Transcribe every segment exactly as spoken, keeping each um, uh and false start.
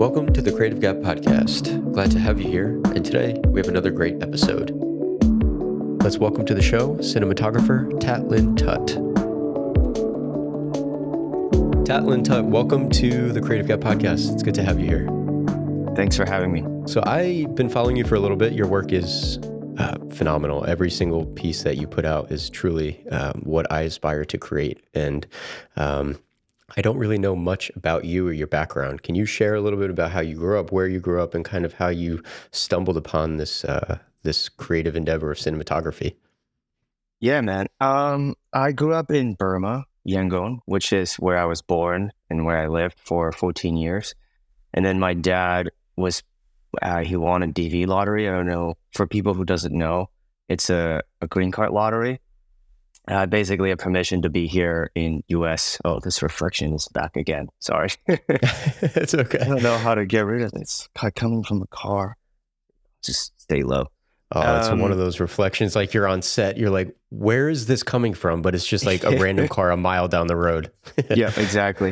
Welcome to the Creative Gap Podcast. Glad to have you here, and today we have another great episode. Let's welcome to the show cinematographer Tatlin Tut. Tatlin Tut, welcome to the Creative Gap Podcast. It's good to have you here. Thanks for having me. So I've been following you for a little bit. Your work is uh, phenomenal. Every single piece that you put out is truly um, what I aspire to create. And um, I don't really know much about you or your background. Can you share a little bit about how you grew up, where you grew up, and kind of how you stumbled upon this uh, this creative endeavor of cinematography? Yeah, man. Um, I grew up in Burma, Yangon, which is where I was born and where I lived for fourteen years. And then my dad was, uh, he won a D V lottery. I don't know, for people who doesn't know, it's a, a green card lottery. Uh, basically a permission to be here in U S. Oh, this reflection is back again. Sorry. It's okay. I don't know how to get rid of it. It's coming from the car. Just stay low. Oh, it's Um, one of those reflections, like you're on set, you're like, where is this coming from? But it's just like a random car a mile down the road. Yeah, exactly.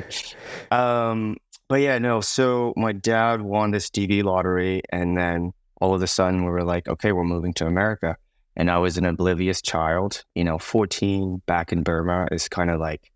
Um, but yeah, no, so my dad won this D V lottery, and then all of a sudden we were like, okay, we're moving to America. And I was an oblivious child. You know, fourteen back in Burma is kind of like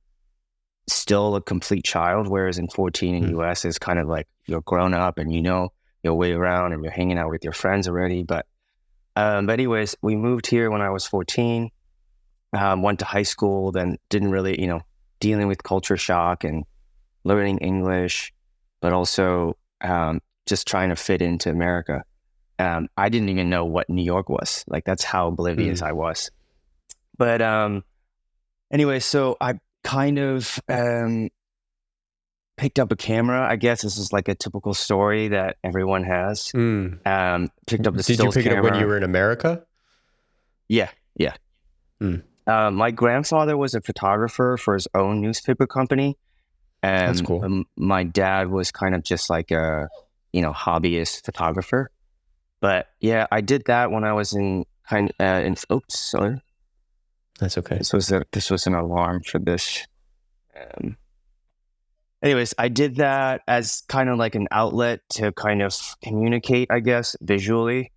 still a complete child, whereas in fourteen in Mm. U S is kind of like you're grown up and you know your way around and you're hanging out with your friends already. But um, but anyways, we moved here when I was fourteen, um, went to high school, then didn't really, you know, dealing with culture shock and learning English, but also um, just trying to fit into America. Um, I didn't even know what New York was. Like, that's how oblivious Mm. I was. But um, anyway, so I kind of um, picked up a camera. I guess this is like a typical story that everyone has. Mm. Um, picked up the Did you stills pick it up camera. when you were in America? Yeah, yeah. Mm. Uh, my grandfather was a photographer for his own newspaper company. And That's cool. um, my dad was kind of just like a, you know, hobbyist photographer. But yeah, I did that when I was in kind uh, in oops, sorry. That's okay. This was a this was an alarm for this. Um, anyways, I did that as kind of like an outlet to kind of communicate, I guess, visually,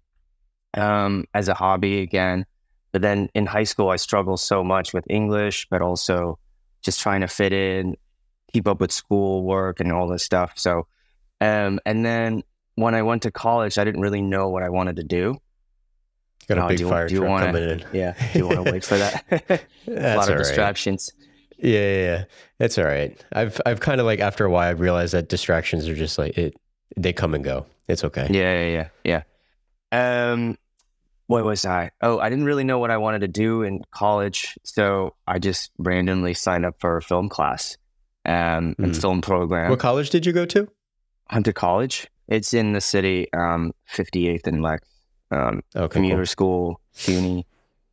um, as a hobby again. But then in high school, I struggled so much with English, but also just trying to fit in, keep up with school work and all this stuff. So, um, and then when I went to college, I didn't really know what I wanted to do. Got a No, big do you- fire do you truck wanna- coming in. Yeah, do you want to wait for that? A That's lot of all right. distractions. Yeah, yeah, yeah. It's all right. I've I've kind of like after a while I've realized that distractions are just like it they come and go. It's okay. Yeah, yeah, yeah, yeah. Um, what was I? Oh, I didn't really know what I wanted to do in college, so I just randomly signed up for a film class, um, and Mm. film program. What college did you go to? Hunter College. It's in the city, um, fifty-eighth and Lex. Um, Okay, commuter cool. school, CUNY.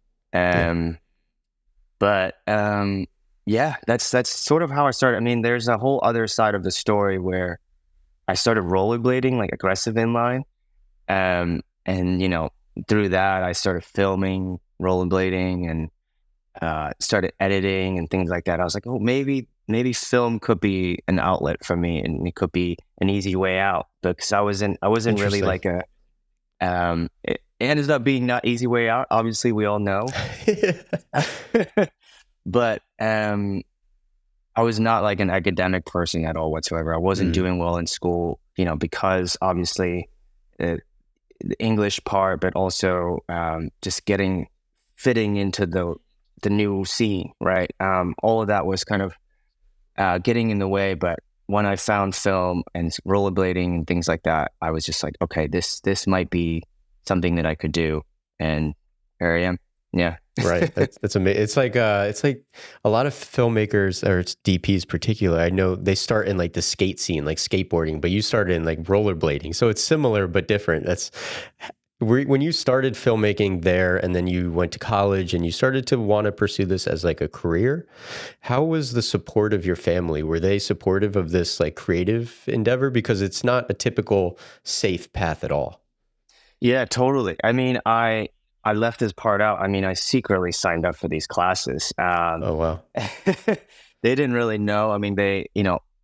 Um, but um, yeah, that's that's sort of how I started. I mean, there's a whole other side of the story where I started rollerblading, like aggressive inline, um, and you know, through that I started filming rollerblading and uh, started editing and things like that. I was like, oh, maybe maybe film could be an outlet for me, and it could be an easy way out, because I wasn't I wasn't really Interesting. like a um, it ended up being not easy way out. Obviously, we all know. But um, I was not like an academic person at all whatsoever. I wasn't Mm. doing well in school, you know, because obviously uh, the English part, but also um, just getting fitting into the the new scene, right? Um, all of that was kind of uh, getting in the way. But when I found film and rollerblading and things like that, I was just like, okay, this this might be something that I could do, and here I am. Yeah. Right. That's, that's amazing. It's like uh, it's like a lot of filmmakers or it's D Ps particular. I know they start in like the skate scene, like skateboarding, but you started in like rollerblading. So it's similar but different. That's were- when you started filmmaking there, and then you went to college and you started to want to pursue this as like a career. How was the support of your family? Were they supportive of this like creative endeavor? Because it's not a typical safe path at all. Yeah, totally. I mean, I I left this part out. I mean, I secretly signed up for these classes. Um, Oh wow. they didn't really know. I mean, they, you know,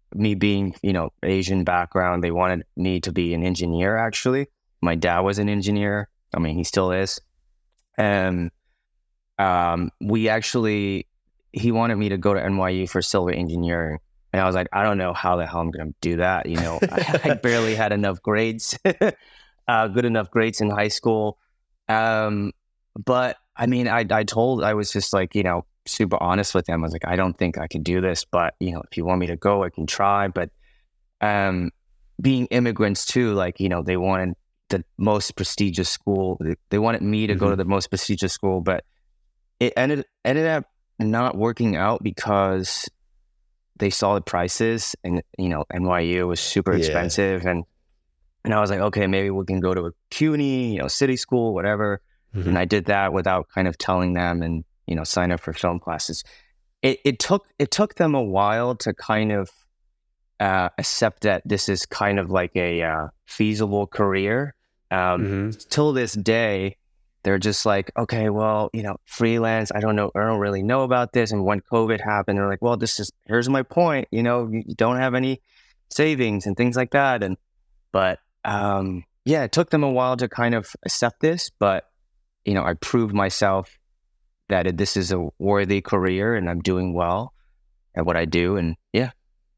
me being, you know, Asian background, they wanted me to be an engineer, actually. My dad was an engineer. I mean, he still is. And um, we actually, he wanted me to go to N Y U for civil engineering. And I was like, I don't know how the hell I'm going to do that. You know, I, I barely had enough grades, uh, good enough grades in high school. Um, but I mean, I, I told, I was just like, you know, super honest with them. I was like, I don't think I can do this, but you know, if you want me to go, I can try. But um, being immigrants too, like, you know, they wanted the most prestigious school. They, they wanted me to mm-hmm. go to the most prestigious school, but it ended ended up not working out because they saw the prices, and you know, N Y U was super yeah. expensive, and and I was like, okay, maybe we can go to a CUNY, you know, city school, whatever. Mm-hmm. And I did that without kind of telling them, and you know, sign up for film classes. It it took it took them a while to kind of uh, accept that this is kind of like a uh, feasible career. Um, mm-hmm. Till this day, they're just like, okay, well, you know, freelance. I don't know. I don't really know about this. And when COVID happened, they're like, well, this is here's my point. You know, you don't have any savings and things like that. And but um, yeah, it took them a while to kind of accept this, but you know, I proved myself that this is a worthy career and I'm doing well at what I do. And yeah.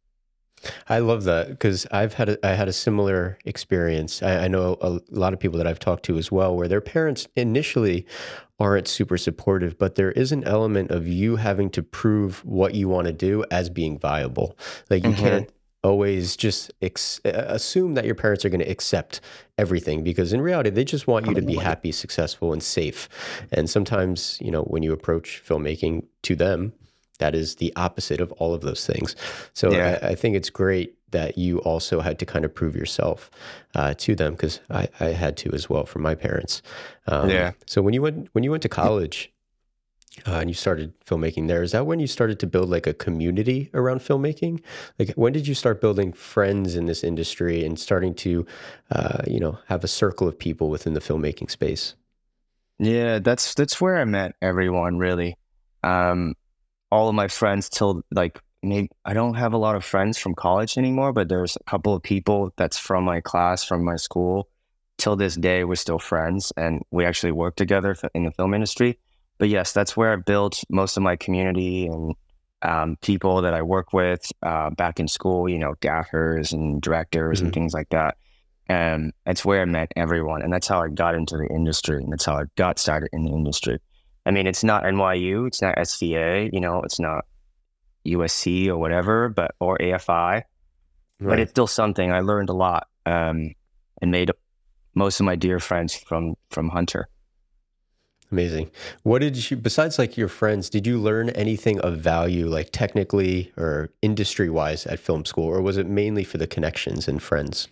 I love that because I've had a, I had a similar experience. I, I know a, a lot of people that I've talked to as well, where their parents initially aren't super supportive, but there is an element of you having to prove what you want to do as being viable. Like you mm-hmm. can't always just ex- assume that your parents are going to accept everything, because in reality, they just want you to be happy, successful, and safe. And sometimes, you know, when you approach filmmaking to them, that is the opposite of all of those things. So yeah. I, I think it's great that you also had to kind of prove yourself uh, to them, because I, I had to as well from my parents. Um, yeah. So when you went when you went to college uh, and you started filmmaking there, is that when you started to build like a community around filmmaking? Like when did you start building friends in this industry and starting to, uh, you know, have a circle of people within the filmmaking space? Yeah, that's that's where I met everyone really. Um, all of my friends till like maybe I don't have a lot of friends from college anymore, but there's a couple of people that's from my class, from my school. Till this day, we're still friends, and we actually work together in the film industry. But yes, that's where I built most of my community and um, people that I work with uh, back in school, you know, gaffers and directors mm-hmm. and things like that. And that's where I met everyone. And that's how I got into the industry. And that's how I got started in the industry. I mean, it's not N Y U, it's not S V A, you know, it's not U S C or whatever, but or A F I, right. But it's still something. I learned a lot um, and made most of my dear friends from from Hunter. Amazing. What did you, besides like your friends, did you learn anything of value, like technically or industry wise at film school, or was it mainly for the connections and friends?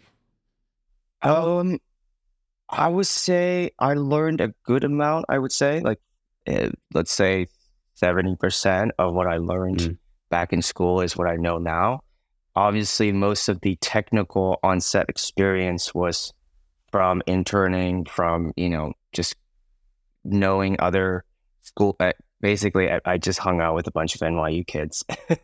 Um, I would say I learned a good amount, I would say, like, uh, let's say seventy percent of what I learned mm. back in school is what I know now. Obviously, most of the technical on-set experience was from interning, from, you know, just knowing other school. Uh, basically, I, I just hung out with a bunch of N Y U kids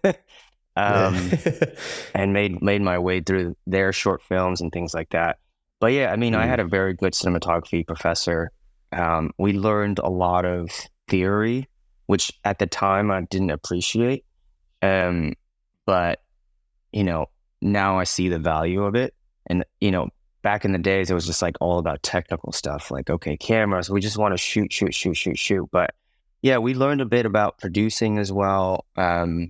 um, and made made my way through their short films and things like that. But yeah, I mean, mm. I had a very good cinematography professor. Um, we learned a lot of theory, which at the time I didn't appreciate. Um, but, you know, now I see the value of it. And, you know, back in the days, it was just like all about technical stuff. Like, okay, cameras, we just want to shoot, shoot, shoot, shoot, shoot. But yeah, we learned a bit about producing as well. Um,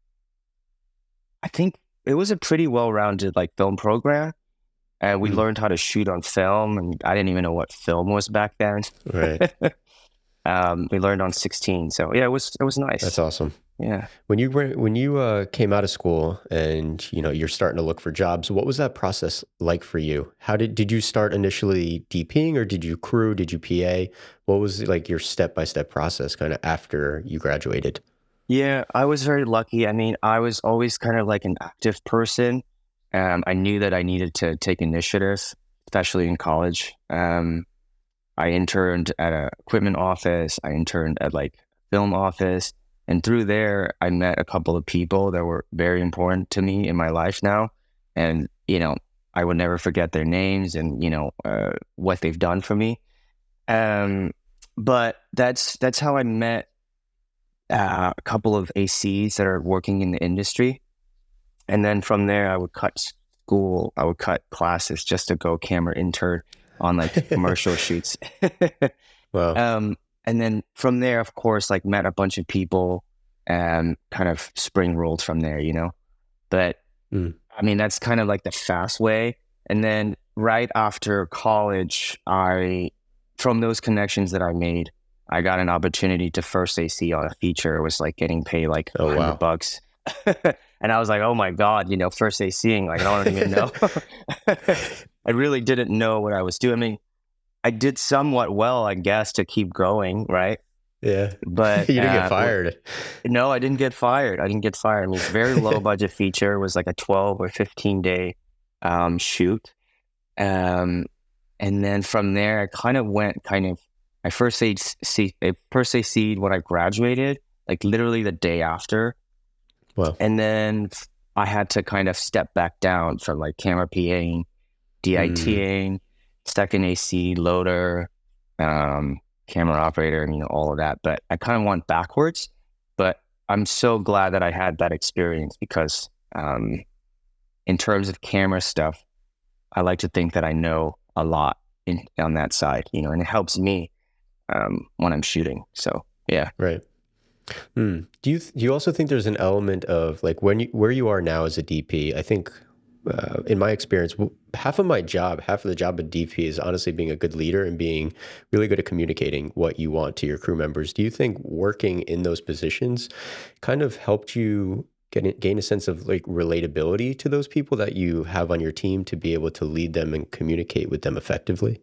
I think it was a pretty well-rounded like film program. And we mm. learned how to shoot on film, and I didn't even know what film was back then. Right. um, we learned on sixteen, so yeah, it was it was nice. That's awesome. Yeah. When you were when you uh, came out of school and you know you're starting to look for jobs, what was that process like for you? How did did you start initially DPing, or did you crew? Did you P A? What was like your step by step process kind of after you graduated? Yeah, I was very lucky. I mean, I was always kind of like an active person. Um, I knew that I needed to take initiative, especially in college. Um, I interned at an equipment office. I interned at like film office. And through there, I met a couple of people that were very important to me in my life now. And, you know, I would never forget their names and, you know, uh, what they've done for me. Um, but that's that's how I met uh, a couple of A Cs that are working in the industry. And then from there, I would cut school, I would cut classes just to go camera intern on like commercial shoots. Wow. Um, and then from there, of course, like met a bunch of people and kind of spring rolled from there, you know. But Mm. I mean, that's kind of like the fast way. And then right after college, I, from those connections that I made, I got an opportunity to first A C on a feature. It was like getting paid like Oh, a hundred wow. bucks. And I was like, oh my God, you know, first ACing, like, I don't even know. I really didn't know what I was doing. I mean, I did somewhat well, I guess, to keep going, right? Yeah. But You didn't uh, get fired. no, I didn't get fired. I didn't get fired. I mean, it's a very low budget feature. It was like a twelve or fifteen day um, shoot. Um, and then from there, I kind of went kind of, I first A C, I first A C'd when I graduated, like literally the day after. Wow. And then I had to kind of step back down from like camera PAing, DITing, second A C, loader, um, camera operator, and, you know, all of that. But I kind of went backwards. But I'm so glad that I had that experience because um, in terms of camera stuff, I like to think that I know a lot in, on that side, you know, and it helps me um, when I'm shooting. So, yeah. Right. Hmm. Do you do you also think there's an element of like when you where you are now as a D P? I think uh, in my experience, w- half of my job, half of the job of D P is honestly being a good leader and being really good at communicating what you want to your crew members. Do you think working in those positions kind of helped you get in- gain a sense of like relatability to those people that you have on your team to be able to lead them and communicate with them effectively?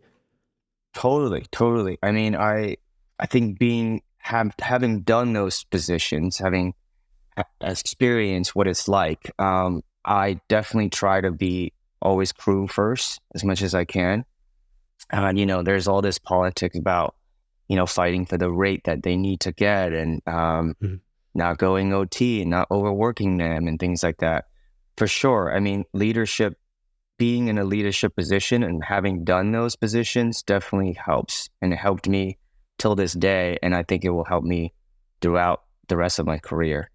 Totally, totally. I mean, I I think being have having done those positions, having ha- experienced what it's like, um, I definitely try to be always crew first as much as I can. And you know, there's all this politics about, you know, fighting for the rate that they need to get and um, Mhm. not going O T and not overworking them and things like that. For sure. I mean, leadership, being in a leadership position and having done those positions definitely helps. And it helped me till this day. And I think it will help me throughout the rest of my career.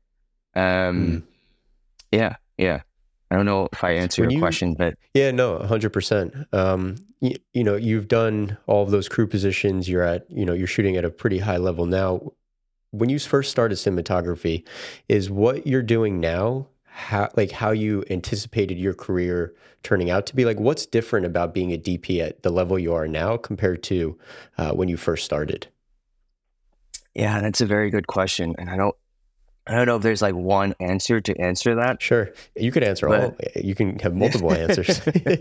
Um, Mm. yeah, yeah. I don't know if I answer When your you question, but Yeah, no, one hundred percent. Um, you, you know, you've done all of those crew positions. You're at, you know, you're shooting at a pretty high level now. When you first started cinematography, is what you're doing now, how, like how you anticipated your career turning out to be? Like, what's different about being a D P at the level you are now compared to uh, when you first started? yeah, that's a very good question. And I don't, I don't know if there's like one answer to answer that, Sure, you could answer but all. You can have multiple answers.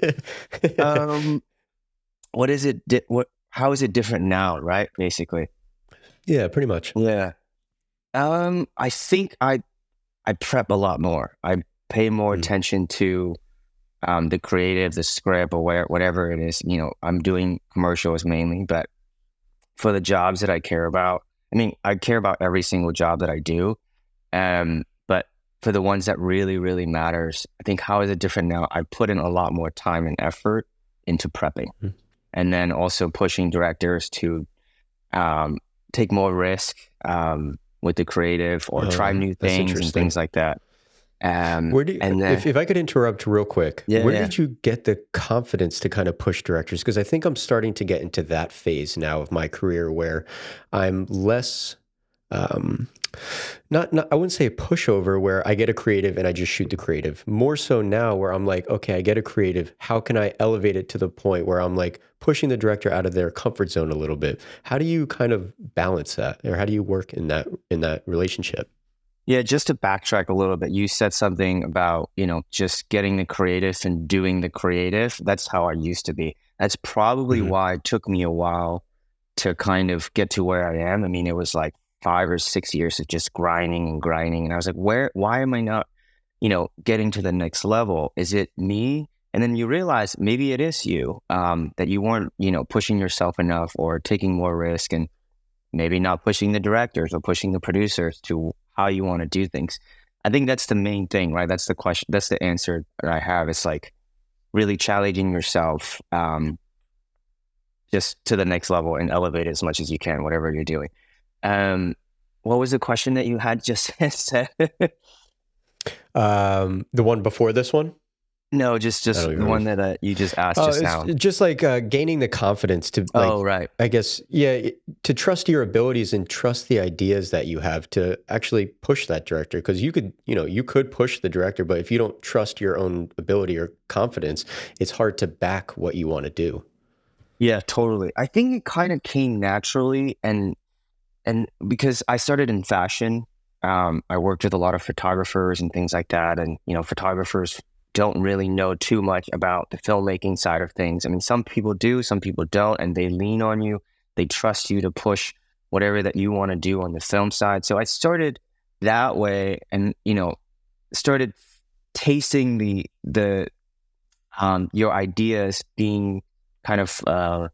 um, what is it? Di- what? How is it different now? Right? Basically. Yeah, pretty much. Yeah. Um, I think I I prep a lot more. I pay more Mm. attention to um the creative, the script, or where whatever it is. You know, I'm doing commercials mainly, but for the jobs that I care about, I mean, I care about every single job that I do. Um, but for the ones that really, really matters, I think how is it different now? I put in a lot more time and effort into prepping, Mm. and then also pushing directors to um take more risk um with the creative or try Oh, new that's things and interesting. things like that. Um, Where do you, and if then if I could interrupt real quick, yeah, where yeah, did you get the confidence to kind of push directors? Because I think I'm starting to get into that phase now of my career where I'm less, um, not, not I wouldn't say a pushover where I get a creative and I just shoot the creative. More so now where I'm like, okay, I get a creative. How can I elevate it to the point where I'm like pushing the director out of their comfort zone a little bit? How do you kind of balance that, or how do you work in that in that relationship? yeah. Just to backtrack a little bit, you said something about, you know, just getting the creative and doing the creative. That's how I used to be. That's probably Mhm. why it took me a while to kind of get to where I am. I mean, it was like five or six years of just grinding and grinding. And I was like, where, why am I not, you know, getting to the next level? Is it me? And then you realize maybe it is you, um, that you weren't, you know, pushing yourself enough or taking more risk and maybe not pushing the directors or pushing the producers to how you want to do things. I think that's the main thing, right? That's the question. That's the answer that I have. It's like really challenging yourself um, just to the next level and elevate as much as you can, whatever you're doing. Um, what was the question that you had just said? Um, the one before this one? No, just just the one that uh, you just asked Oh, just it's now. just like uh, gaining the confidence to, like, Oh, right. I guess, yeah, it- to trust your abilities and trust the ideas that you have to actually push that director. Because you could, you know, you could push the director, but if you don't trust your own ability or confidence, it's hard to back what you want to do. Yeah, totally. I think it kind of came naturally, and and because I started in fashion, um, I worked with a lot of photographers and things like that, and you know, photographers don't really know too much about the filmmaking side of things. I mean, some people do, some people don't, and they lean on you. They trust you to push whatever that you want to do on the film side. So I started that way, and you know, started tasting the the um, your ideas being kind of uh,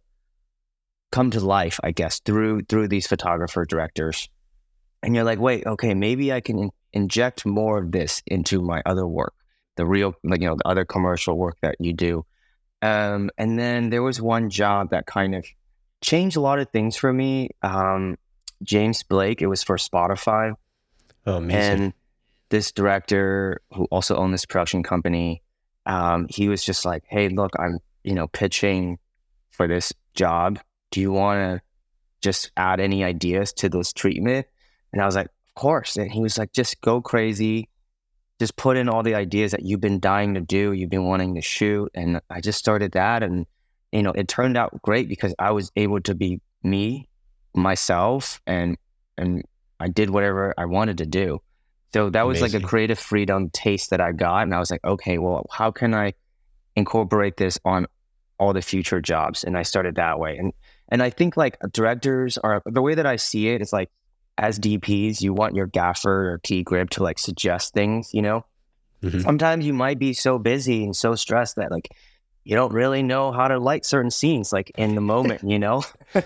come to life, I guess, through through these photographer directors. And you're like, wait, okay, maybe I can in- inject more of this into my other work, the real, like, you know, the other commercial work that you do. Um, and then there was one job that kind of changed a lot of things for me. Um, James Blake, it was for Spotify. Oh, amazing. And this director who also owned this production company, um, he was just like, hey, look, I'm, you know, pitching for this job. Do you want to just add any ideas to this treatment? And I was like, of course. And he was like, just go crazy. Just put in all the ideas that you've been dying to do, you've been wanting to shoot. And I just started that. And, you know, it turned out great because I was able to be me, myself, and, and I did whatever I wanted to do. So that was Amazing. like a creative freedom taste that I got. And I was like, okay, well, how can I incorporate this on all the future jobs? And I started that way. And, and I think like directors are, the way that I see it is like, as D Ps, you want your gaffer or key grip to like suggest things, you know? Mm-hmm. Sometimes you might be so busy and so stressed that like, you don't really know how to light certain scenes, like in the moment, you know?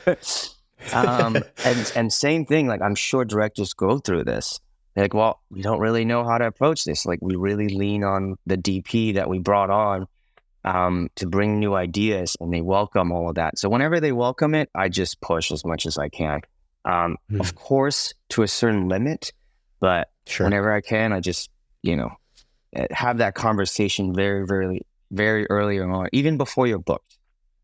um, and, and same thing, like I'm sure directors go through this. They're like, well, we don't really know how to approach this. Like we really lean on the D P that we brought on um, to bring new ideas, and they welcome all of that. So whenever they welcome it, I just push as much as I can. Um, Mm. Of course, to a certain limit, but Sure. whenever I can, I just, you know, have that conversation very, very, very early on, even before you're booked.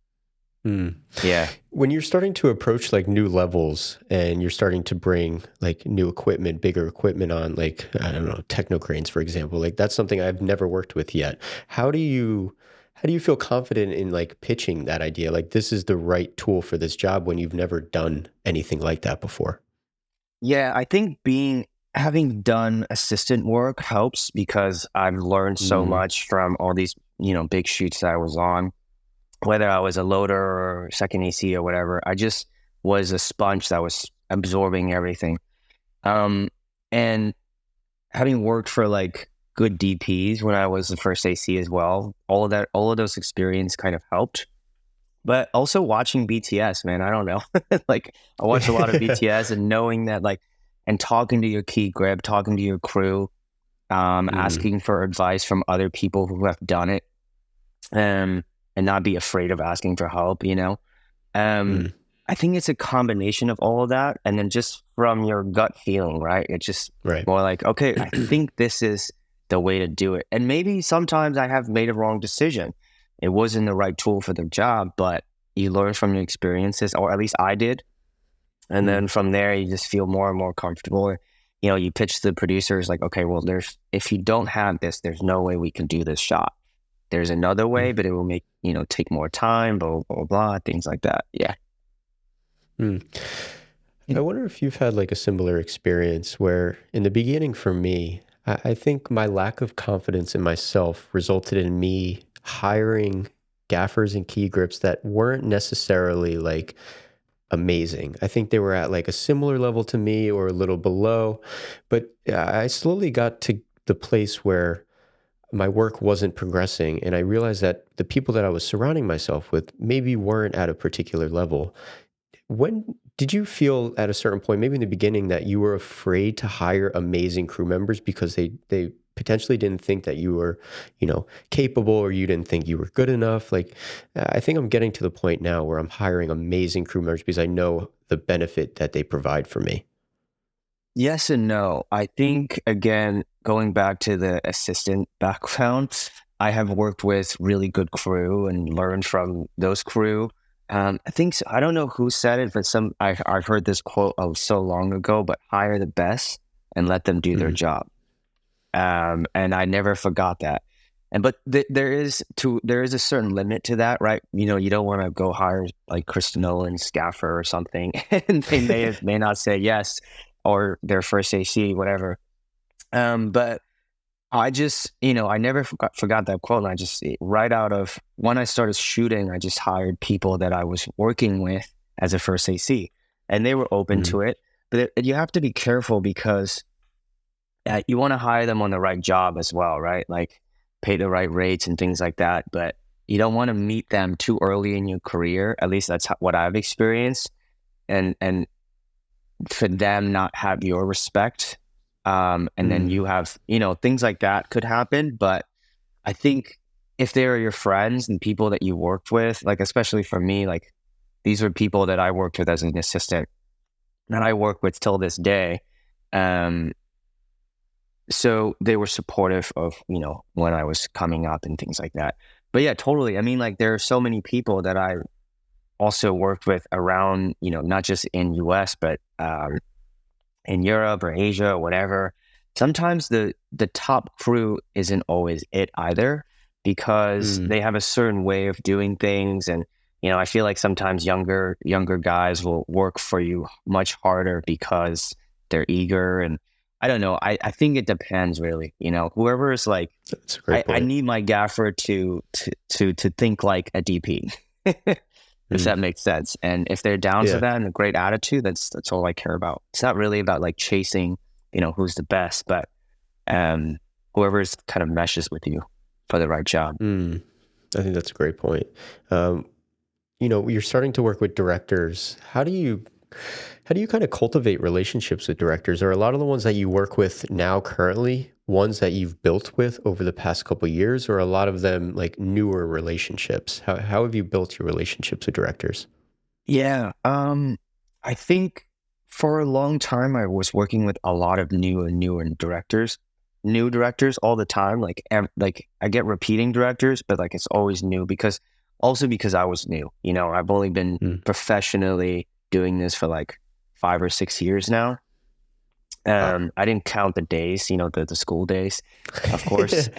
Mm. Yeah. When you're starting to approach like new levels and you're starting to bring like new equipment, bigger equipment on, like, I don't know, techno cranes, for example, like that's something I've never worked with yet. How do you, how do you feel confident in like pitching that idea? Like this is the right tool for this job when you've never done anything like that before? Yeah. I think being, having done assistant work helps because I've learned so Mm. much from all these, you know, big shoots that I was on, whether I was a loader or second A C or whatever. I just was a sponge that was absorbing everything. Um, and having worked for like good D Ps when I was the first A C as well, all of that, all of those experience kind of helped. But also watching B T S, man, I don't know. Like I watched a lot of B T S and knowing that like, and talking to your key grip, talking to your crew, um, Mm. asking for advice from other people who have done it, um, and not be afraid of asking for help, you know? Um, Mm. I think it's a combination of all of that. And then just from your gut feeling, right? It's just Right. more like, okay, I think this is the way to do it. And maybe sometimes I have made a wrong decision. It wasn't the right tool for the job, but you learn from your experiences, or at least I did. And Mm. then from there, you just feel more and more comfortable. You know, you pitch to the producers like, okay, well, there's, if you don't have this, there's no way we can do this shot. There's another way, Mm. but it will make, you know, take more time, blah, blah, blah, blah, things like that. Yeah. Mm. I wonder if you've had like a similar experience where in the beginning for me, I, I think my lack of confidence in myself resulted in me hiring gaffers and key grips that weren't necessarily like amazing. I think they were at like a similar level to me or a little below, but I slowly got to the place where my work wasn't progressing, and I realized that the people that I was surrounding myself with maybe weren't at a particular level. When did you feel at a certain point, maybe in the beginning, that you were afraid to hire amazing crew members because they they potentially didn't think that you were, you know, capable, or you didn't think you were good enough? Like, I think I'm getting to the point now where I'm hiring amazing crew members because I know the benefit that they provide for me. Yes and no. I think, again, going back to the assistant background, I have worked with really good crew and learned from those crew. Um, I think, I don't know who said it, but some I, I've heard this quote oh, so long ago, but hire the best and let them do their Mm-hmm. job. Um, and I never forgot that. And but th- there is to there is a certain limit to that, right? You know, you don't want to go hire like Chris Nolan's gaffer or something, and they may have, may not say yes, or their first A C, whatever. Um, but I just, you know, I never forgot, forgot that quote. And I just, right out of when I started shooting, I just hired people that I was working with as a first A C, and they were open Mm-hmm. to it. But it, you have to be careful because uh, you want to hire them on the right job as well, right? Like pay the right rates and things like that. But you don't want to meet them too early in your career. At least that's how, what I've experienced. And, and for them not have your respect. Um, and then Mm. you have, you know, things like that could happen. But I think if they are your friends and people that you worked with, like, especially for me, like these are people that I worked with as an assistant that I work with till this day. Um, so they were supportive of, you know, when I was coming up and things like that. But yeah, totally. I mean, like there are so many people that I also worked with around, you know, not just in U S, but um, in Europe or Asia or whatever. Sometimes the the top crew isn't always it either, because Mm. they have a certain way of doing things. And, you know, I feel like sometimes younger younger guys will work for you much harder because they're eager. And I don't know. I, I think it depends really. You know, whoever is like, That's a great I, I point. need my gaffer to to to to think like a D P. If Mm. that makes sense. And if they're down for Yeah. that and a great attitude, that's that's all I care about. It's not really about like chasing, you know, who's the best, but um whoever's kind of meshes with you for the right job. Mm. I think that's a great point. Um, you know, you're starting to work with directors. How do you how do you kind of cultivate relationships with directors? Are a lot of the ones that you work with now currently ones that you've built with over the past couple of years, or a lot of them like newer relationships? How how have you built your relationships with directors? Yeah. Um I think for a long time I was working with a lot of new and newer directors. New directors all the time. Like ev- like I get repeating directors, but like it's always new because also because I was new. You know, I've only been Mm. professionally doing this for like five or six years now. Wow. Um, I didn't count the days, you know, the, the school days, of course.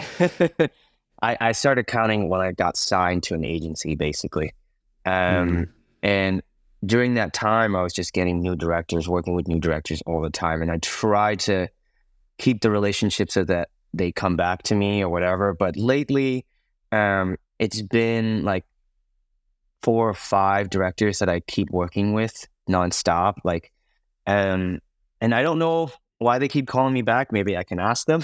I, I started counting when I got signed to an agency, basically. Um, Mm. and during that time, I was just getting new directors, working with new directors all the time. And I tried to keep the relationship so that they come back to me or whatever. But lately, um, it's been like four or five directors that I keep working with nonstop. Like, um, and I don't know why they keep calling me back. Maybe I can ask them.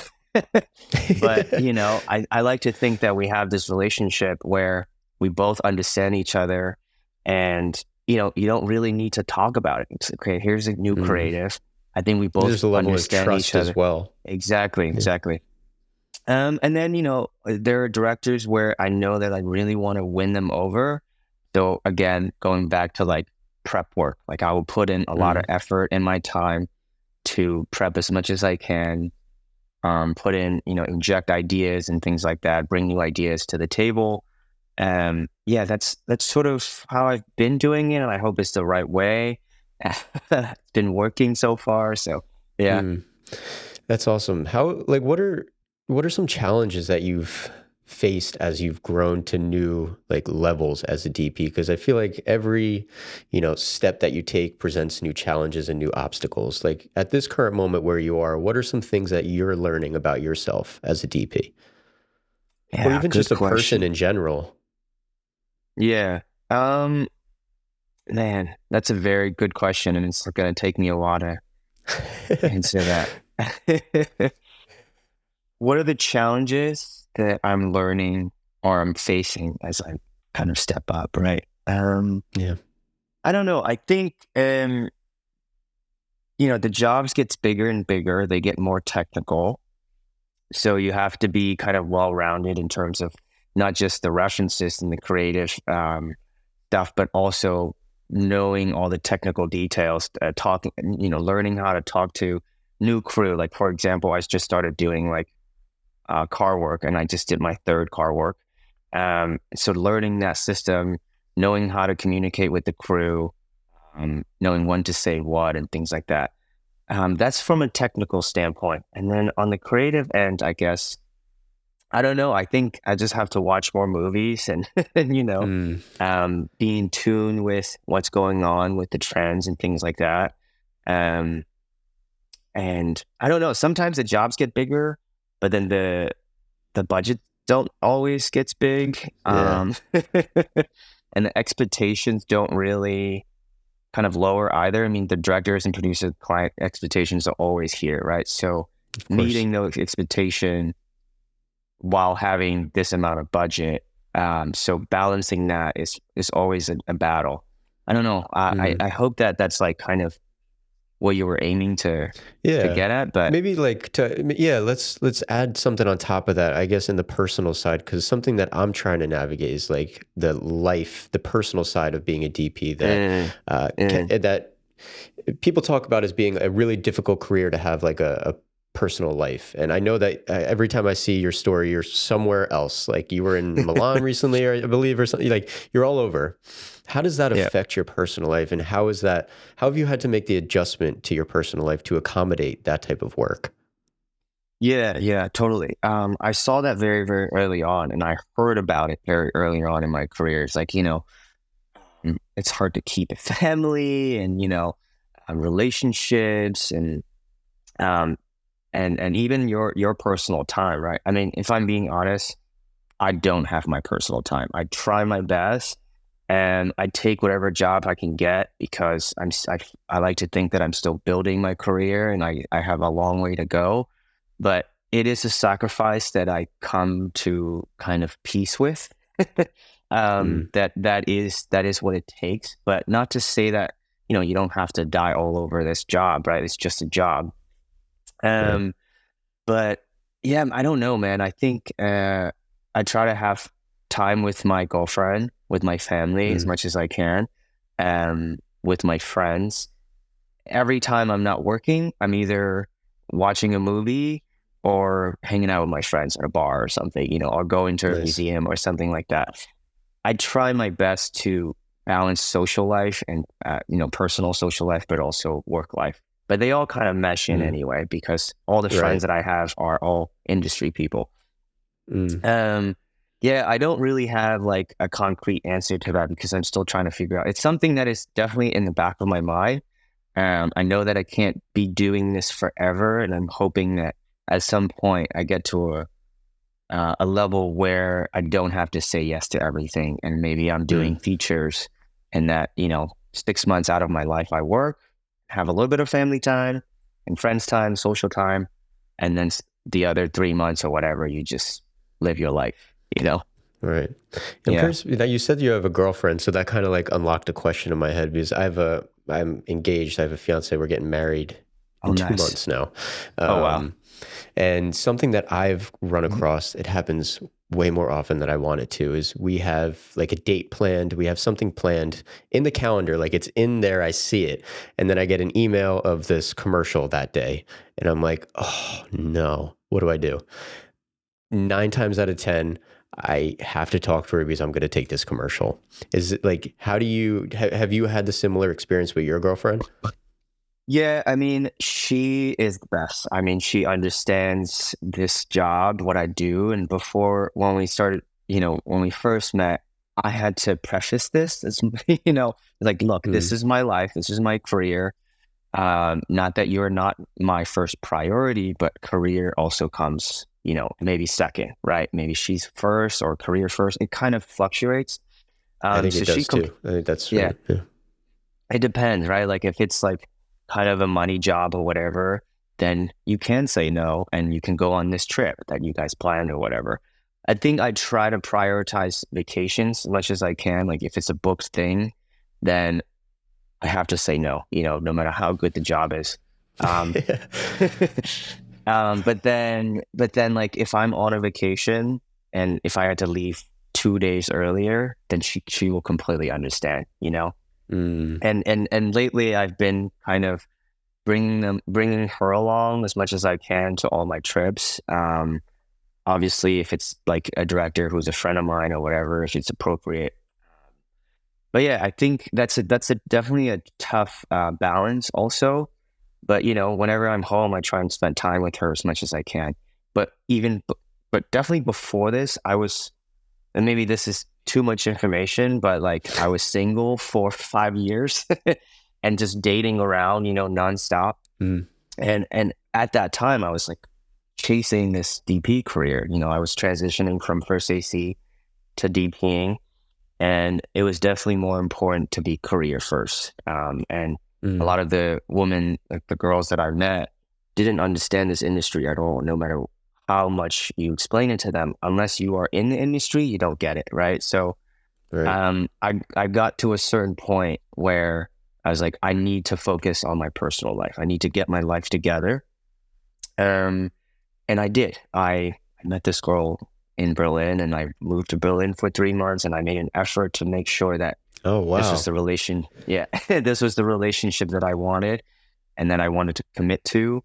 But, you know, I, I like to think that we have this relationship where we both understand each other, and, you know, you don't really need to talk about it. It's okay. Here's a new Mm. creative. I think we both There's a level of understand each trust as other. well. Exactly. Yeah. Exactly. Um, and then, you know, there are directors where I know that I really want to win them over. So again, going back to like prep work, like I will put in a lot of Mm. effort in my time to prep as much as I can, um, put in, you know, inject ideas and things like that, bring new ideas to the table. Um, yeah, that's that's sort of how I've been doing it, and I hope it's the right way. It's been working so far, so yeah. Mm. That's awesome. How, like, what are what are some challenges that you've faced as you've grown to new like levels as a D P? Because I feel like every, you know, step that you take presents new challenges and new obstacles. Like at this current moment where you are, what are some things that you're learning about yourself as a D P? Or Yeah, even good just a person question. in general? Yeah. Um, man, that's a very good question, and it's going to take me a while to answer that. What are the challenges that I'm learning or I'm facing as I kind of step up, right? Um, Yeah. I don't know. I think um, you know, the jobs gets bigger and bigger. They get more technical. So you have to be kind of well-rounded in terms of not just the references and the creative um, stuff, but also knowing all the technical details, uh, talking, you know, learning how to talk to new crew. Like, for example, I just started doing like uh, car work, and I just did my third car work. Um, so learning that system, knowing how to communicate with the crew, um, knowing when to say what and things like that. Um, that's from a technical standpoint. And then on the creative end, I guess, I don't know. I think I just have to watch more movies and, and you know, Mm. um, be in tune with what's going on with the trends and things like that. Um, and I don't know. Sometimes the jobs get bigger, but then the the budget don't always gets big, Yeah. um, and the expectations don't really kind of lower either. I mean, the directors and producers, client expectations are always here, right? So Of course. meeting those expectations while having this amount of budget, um, so balancing that is is always a, a battle. I don't know. I, Mhm. I I hope that that's like kind of what you were aiming to to Yeah. get at, but Maybe like to yeah, let's let's add something on top of that, I guess, in the personal side, because something that I'm trying to navigate is like the life, the personal side of being a D P that mm, uh, mm, can, that people talk about as being a really difficult career to have like a, a personal life. And I know that uh, every time I see your story, you're somewhere else. Like you were in Milan recently, or I believe, or something. Like you're all over. How does that yeah. affect your personal life, and how is that? How have you had to make the adjustment to your personal life to accommodate that type of work? Yeah, yeah, totally. Um, I saw that very, very early on, and I heard about it very early on in my career. It's like, you know, mm, it's hard to keep a family and, you know, uh, relationships and, um, and, and even your, your personal time, right? I mean, if I'm being honest, I don't have my personal time. I try my best and I take whatever job I can get because I'm, s- I, I like to think that I'm still building my career and I, I have a long way to go. But it is a sacrifice that I come to kind of peace with. um, Mm, that that is that is what it takes. But not to say that, you know, you don't have to die all over this job, right? It's just a job. right. Um, but yeah, I don't know, man. I think uh, I try to have time with my girlfriend, with my family as Mm, much as I can, um, with my friends. Every time I'm not working, I'm either watching a movie or hanging out with my friends at a bar or something, you know, or going to a nice. museum or something like that. I try my best to balance social life and, uh, you know, personal social life, but also work life. But they all kind of mesh in Mm, anyway, because all the friends right. that I have are all industry people. Mm, Um, yeah, I don't really have like a concrete answer to that because I'm still trying to figure out. It's something that is definitely in the back of my mind. Um, I know that I can't be doing this forever, and I'm hoping that at some point I get to a uh, a level where I don't have to say yes to everything, and maybe I'm doing mm, features, and that, you know, six months out of my life I work, have a little bit of family time and friends time, social time, and then s- the other three months or whatever, you just live your life. You know? right. I'm Yeah. curious. Now you said you have a girlfriend, so that kind of like unlocked a question in my head because I have a, I'm engaged. I have a fiance. We're getting married Oh, in two nice. months now. Oh, wow. Um, and something that I've run across, it happens way more often than I want it to, is we have like a date planned. We have something planned in the calendar, like it's in there. I see it. And then I get an email of this commercial that day. And I'm like, oh no, what do I do? Nine times out of ten, I have to talk to her because I'm going to take this commercial. Is it like, how do you, ha- have you had the similar experience with your girlfriend? Yeah, I mean, she is the best. I mean, she understands this job, what I do. And before, when we started, you know, when we first met, I had to preface this as, you know, like, look, this Mm, is my life, this is my career. Um, not that you're not my first priority, but career also comes, you know, maybe second, right? Maybe she's first or career first. It kind of fluctuates. I Um, think so it she, does comp- too. I think that's yeah, right. Yeah. it depends, right? Like if it's like kind of a money job or whatever, then you can say no and you can go on this trip that you guys planned or whatever. I think I try to prioritize vacations as much as I can. Like if it's a booked thing, then I have to say no, you know, no matter how good the job is. Um, Yeah. um, but then, but then like if I'm on a vacation and if I had to leave two days earlier, then she, she will completely understand, you know? Mm, And, and, and lately I've been kind of bringing them, bringing her along as much as I can to all my trips. Um, obviously if it's like a director who's a friend of mine or whatever, if it's appropriate. But yeah, I think that's a, that's a definitely a tough uh, balance also. But you know, whenever I'm home, I try and spend time with her as much as I can. But even, but definitely before this, I was, and maybe this is too much information, but like I was single for five years and just dating around, you know, nonstop. mm, And and at that time, I was like chasing this D P career. You know, I was transitioning from first A C to DPing, and it was definitely more important to be career first. Um, and a mm. lot of the women, like the girls that I met, didn't understand this industry at all. No matter how much you explain it to them, unless you are in the industry, you don't get it, right? So Right. um, I I got to a certain point where I was like, I need to focus on my personal life. I need to get my life together. Um, and I did. I met this girl in Berlin, and I moved to Berlin for three months, and I made an effort to make sure that Oh, this was wow. the relation. Yeah, this was the relationship that I wanted, and that I wanted to commit to.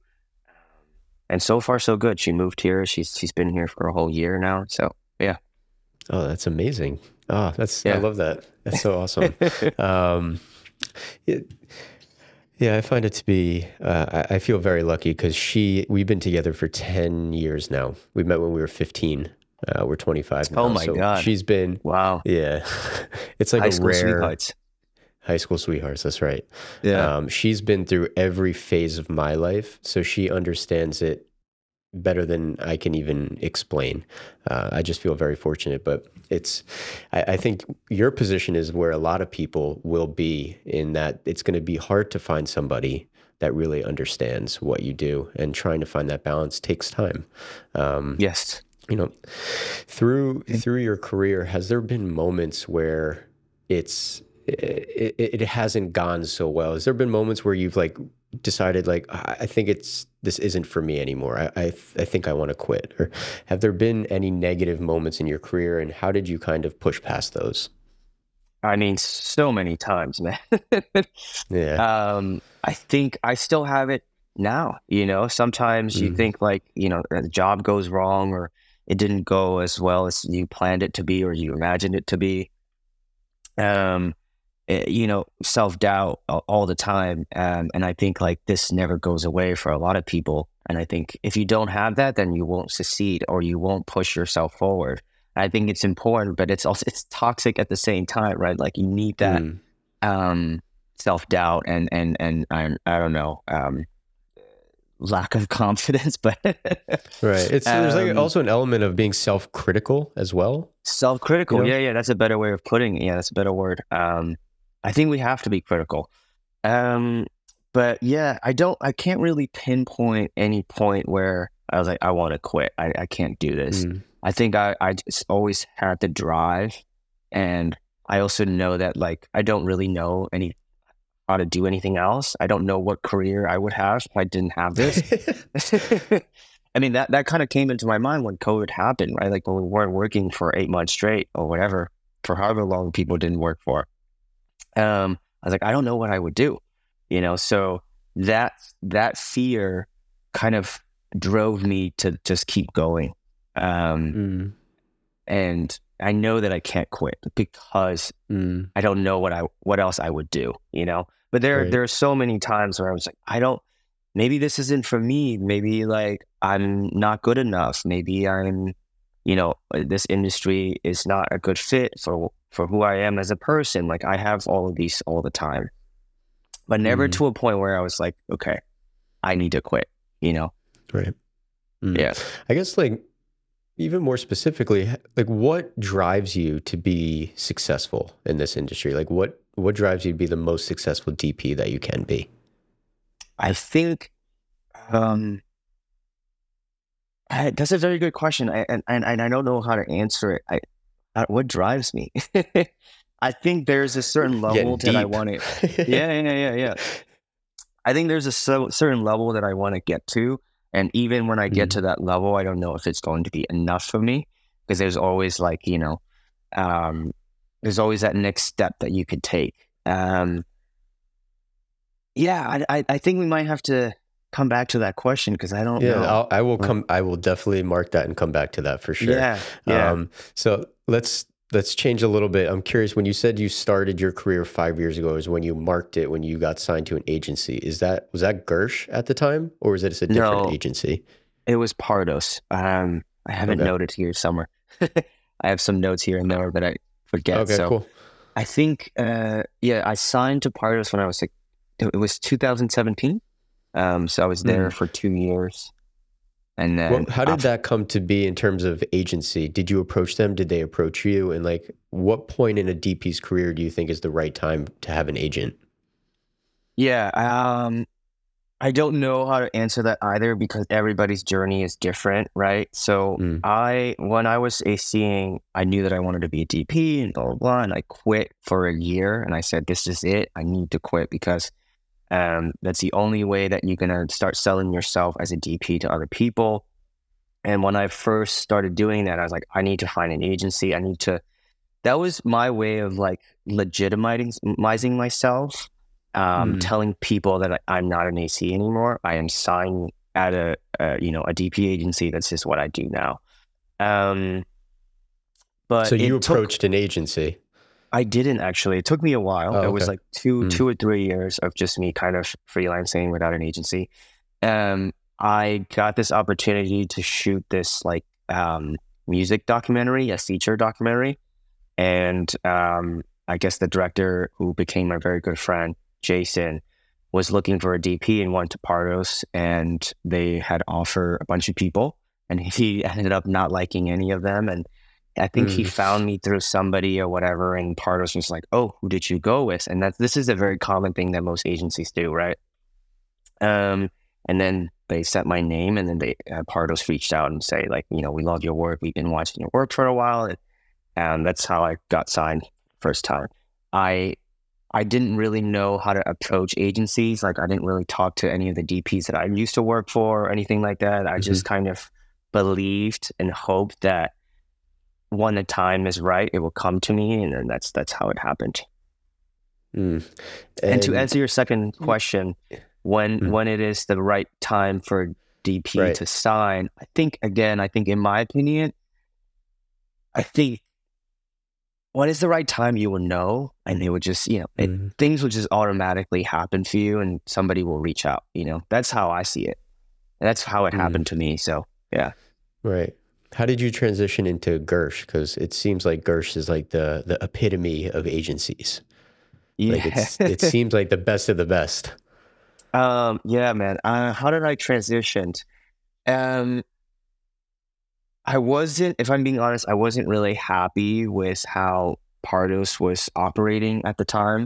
And so far, so good. She moved here. She's she's been here for a whole year now. So yeah, Oh, that's amazing. Oh, that's, I yeah. love that. That's so awesome. Um, it, yeah, I find it to be, uh, I, I feel very lucky because she, we've been together for ten years now. We met when we were fifteen. Uh, we're twenty-five Oh now. my So God! she's been, Wow, yeah, it's like high a school rare sweethearts. high school sweethearts. That's right. Yeah. Um, she's been through every phase of my life. So she understands it better than I can even explain. Uh, I just feel very fortunate, but it's, I, I think your position is where a lot of people will be, in that it's going to be hard to find somebody that really understands what you do, and trying to find that balance takes time. Um, Yes. you know, through through your career, has there been moments where it's it, it, it hasn't gone so well? Has there been moments where you've like decided like, I I think it's this isn't for me anymore. I I, th- I think I want to quit. Or have there been any negative moments in your career, and how did you kind of push past those? I mean, so many times, man. Yeah. um, I think I still have it now. You know, sometimes you Mm, think like, you know, the job goes wrong, or it didn't go as well as you planned it to be or you imagined it to be. Um, eh, you know, self doubt all, all the time. Um, and I think like this never goes away for a lot of people. And I think if you don't have that, then you won't succeed, or you won't push yourself forward. I think it's important, but it's also it's toxic at the same time, right? Like you need that mm. um, self doubt and and and I, I don't know, um, lack of confidence, but Right. It's there's like um, also an element of being self-critical as well, self you critical. know? Yeah, yeah, that's a better way of putting it. Yeah, that's a better word. Um, I think we have to be critical. Um, but yeah, I don't. I can't really pinpoint any point where I was like, I want to quit. I, I can't do this. Mm, I think I I just always had the drive, and I also know that like I don't really know any how to do anything else. I don't know what career I would have if I didn't have this. I mean, that, that kind of came into my mind when COVID happened, right? Like when we weren't working for eight months straight or whatever, for however long people didn't work for. Um, I was like, I don't know what I would do, you know? So that, that fear kind of drove me to just keep going. Um, mm, and I know that I can't quit because mm. I don't know what I what else I would do, you know. But there Right. there are so many times where I was like, I don't. Maybe this isn't for me. Maybe like I'm not good enough. Maybe I'm, you know, uh, this industry is not a good fit for for who I am as a person. Like I have all of these all the time, but never Mm, to a point where I was like, okay, I need to quit. You know? right. Mm. Yeah. I guess like even more specifically, h- like what drives you to be successful in this industry? Like what what drives you to be the most successful D P that you can be? I think um, I, that's a very good question, I, and and and I don't know how to answer it. I, uh, what drives me? I think there's a certain level Getting that I deep. want to. Yeah, yeah, yeah, yeah. I think there's a so, certain level that I want to get to, and even when I get Mm. to that level, I don't know if it's going to be enough for me because there's always like you know, um, there's always that next step that you could take. Um, yeah, I, I I think we might have to come back to that question because I don't Yeah, know. I'll, I will Like, come. I will definitely mark that and come back to that for sure. yeah, yeah. Um, so let's let's change a little bit. I'm curious. When you said you started your career five years ago, is when you marked it when you got signed to an agency. Is that was that Gersh at the time, or was it a different No, agency? it was Pardos. Um, I have it Okay. noted here somewhere. I have some notes here and there that I forget. Okay. So Cool. I think, uh, yeah, I signed to Pardos when I was like, it was two thousand seventeen. Um, so I was there Mm. for two years, and Well, then how did after, that come to be in terms of agency? Did you approach them? Did they approach you? And like, what point in a D P's career do you think is the right time to have an agent? yeah, um, I don't know how to answer that either because everybody's journey is different, right? So Mm. I, when I was ACing, I knew that I wanted to be a D P and blah blah blah, and I quit for a year, and I said, "This is it. I need to quit because um, that's the only way that you're gonna start selling yourself as a D P to other people." And when I first started doing that, I was like, I need to find an agency. I need to. That was my way of like legitimizing myself, um, Mm. telling people that I, I'm not an A C anymore. I am signed at a, a you know a D P agency. That's just what I do now. Um, but So you it took. approached an agency. I didn't actually. It took me a while. Oh, It was okay. like two, Mm. two or three years of just me kind of freelancing without an agency. Um, I got this opportunity to shoot this like um, music documentary, a feature documentary, and um, I guess the director, who became my very good friend, Jason, was looking for a D P and went to Pardos, and they had offered a bunch of people, and he ended up not liking any of them, and I think he Mm. found me through somebody or whatever, and Pardos was like, "Oh, who did you go with?" And that this is a very common thing that most agencies do, right? Um, and then they set my name, and then they uh, Pardos reached out and say, like, you know, we love your work. We've been watching your work for a while, and, and that's how I got signed first time. I I didn't really know how to approach agencies. Like, I didn't really talk to any of the D Ps that I used to work for or anything like that. I Mhm. just kind of believed and hoped that when the time is right, it will come to me, and then that's that's how it happened. Mm. And to And answer your second question, when Mm. when it is the right time for D P Right. to sign, I think again, I think in my opinion, I think when it's the right time, you will know, and it would just, you know, it, Mhm. things will just automatically happen for you, and somebody will reach out. You know, that's how I see it. That's how it Mm. happened to me. So yeah. Right. How did you transition into Gersh? Because it seems like Gersh is like the the epitome of agencies. Like Yeah. it's it seems like the best of the best. um, yeah, man. Uh, how did I transition? Um, I wasn't, if I'm being honest, I wasn't really happy with how Pardos was operating at the time.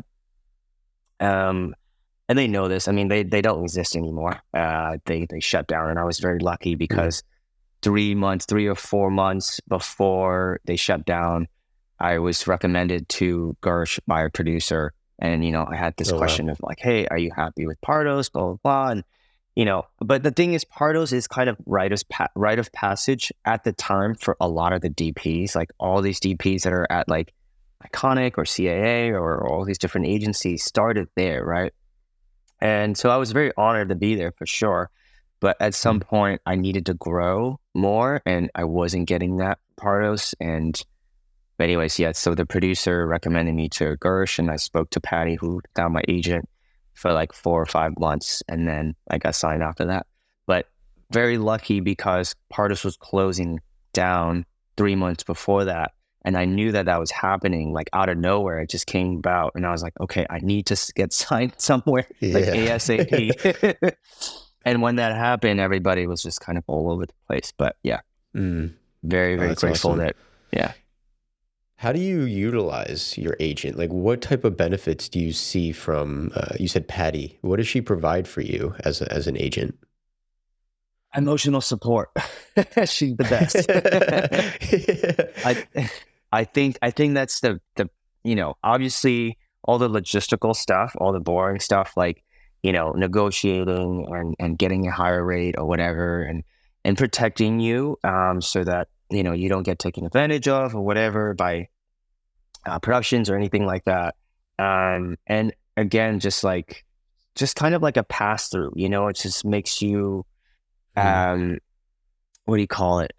Um, and they know this. I mean, they they don't exist anymore. Uh, they they shut down, and I was very lucky because three months, three or four months before they shut down, I was recommended to Gersh by a producer. And, you know, I had this Oh wow. question of like, hey, are you happy with Pardos? Blah, blah, blah. And, you know, but the thing is, Pardos is kind of rite of, pa- rite of passage at the time for a lot of the D Ps, like all these D Ps that are at like Iconic or C A A or all these different agencies started there, right? And so I was very honored to be there for sure. But at some Mm. point, I needed to grow more, and I wasn't getting that Pardos. And but anyways, yeah. So the producer recommended me to Gersh, and I spoke to Patty, who found my agent, for like four or five months, and then I got signed after that. But very lucky because Pardos was closing down three months before that, and I knew that that was happening, like out of nowhere. It just came about, and I was like, okay, I need to s- get signed somewhere, like Yeah. ASAP. And when that happened, everybody was just kind of all over the place. But yeah, Mm. very, Oh, very that's grateful awesome. that, yeah. How do you utilize your agent? Like, what type of benefits do you see from? Uh, you said Patty. What does she provide for you as a, as an agent? Emotional support. She's the best. I I think I think that's the the you know, obviously all the logistical stuff, all the boring stuff, like, you know, negotiating and, and getting a higher rate or whatever, and, and protecting you, um, so that, you know, you don't get taken advantage of or whatever by uh, productions or anything like that. Um, and again, just like, just kind of like a pass through, you know, it just makes you, um, what do you call it?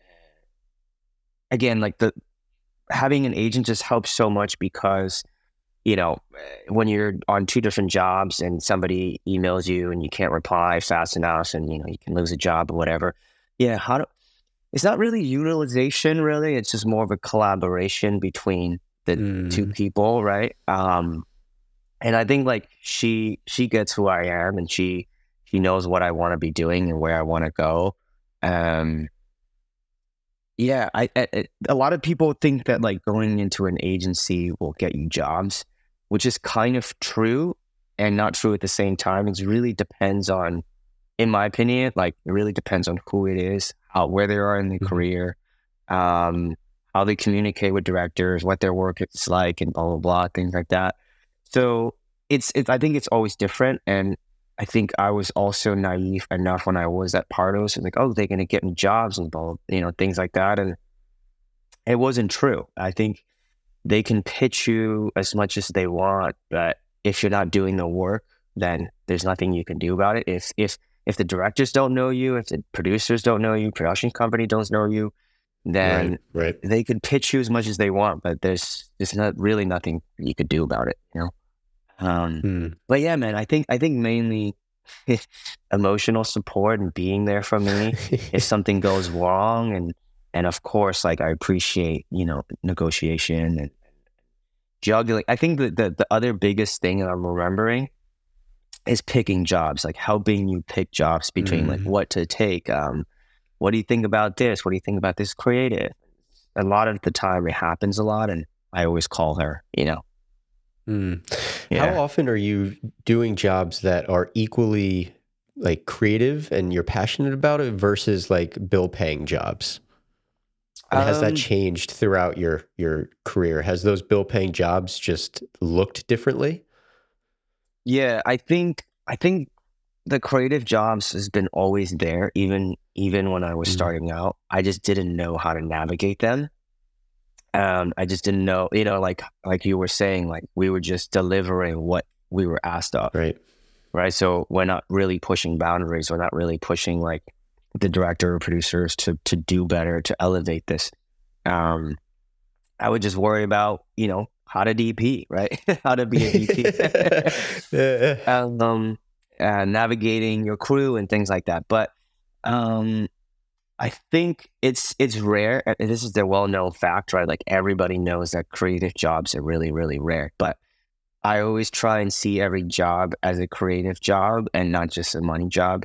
Again, like the, having an agent just helps so much because, you know, when you're on two different jobs and somebody emails you and you can't reply fast enough and, you know, you can lose a job or whatever. Yeah. How do, it's not really utilization really. It's just more of a collaboration between the mm. two people. Right. Um, and I think like she, she gets who I am and she, she knows what I want to be doing and where I want to go. Um, Yeah, I, I a lot of people think that like going into an agency will get you jobs, which is kind of true and not true at the same time. It really depends on, in my opinion, like it really depends on who it is, how where they are in their mm-hmm. career, um, how they communicate with directors, what their work is like, and blah blah blah, things like that. So it's it's I think it's always different, and I think I was also naive enough when I was at Pardos and like, oh, they're going to get me jobs and blah, you know, things like that. And it wasn't true. I think they can pitch you as much as they want, but if you're not doing the work, then there's nothing you can do about it. If, if, if the directors don't know you, if the producers don't know you, production company don't know you, then right, right. they could pitch you as much as they want, but there's, there's not really nothing you could do about it, you know? Um, hmm. But yeah, man, I think, I think mainly emotional support and being there for me if something goes wrong. And, and of course, like I appreciate, you know, negotiation and juggling. I think that the, the other biggest thing I'm remembering is picking jobs, like helping you pick jobs between mm. like what to take. Um, what do you think about this? What do you think about this creative? A lot of the time it happens a lot. And I always call her, you know. Mm. Yeah. How often are you doing jobs that are equally like creative and you're passionate about it versus like bill paying jobs? And has um, that changed throughout your, your career? Has those bill paying jobs just looked differently? Yeah, I think, I think the creative jobs has been always there, even, even when I was mm. starting out. I just didn't know how to navigate them. Um, I just didn't know, you know, like, like you were saying, like we were just delivering what we were asked of. Right. Right. So we're not really pushing boundaries. We're not really pushing like the director or producers to, to do better, to elevate this. Um, I would just worry about, you know, how to D P, right? How to be a D P, yeah. um, uh, navigating your crew and things like that. But, um, I think it's it's rare. This is the well-known fact, right? Like everybody knows that creative jobs are really, really rare. But I always try and see every job as a creative job and not just a money job,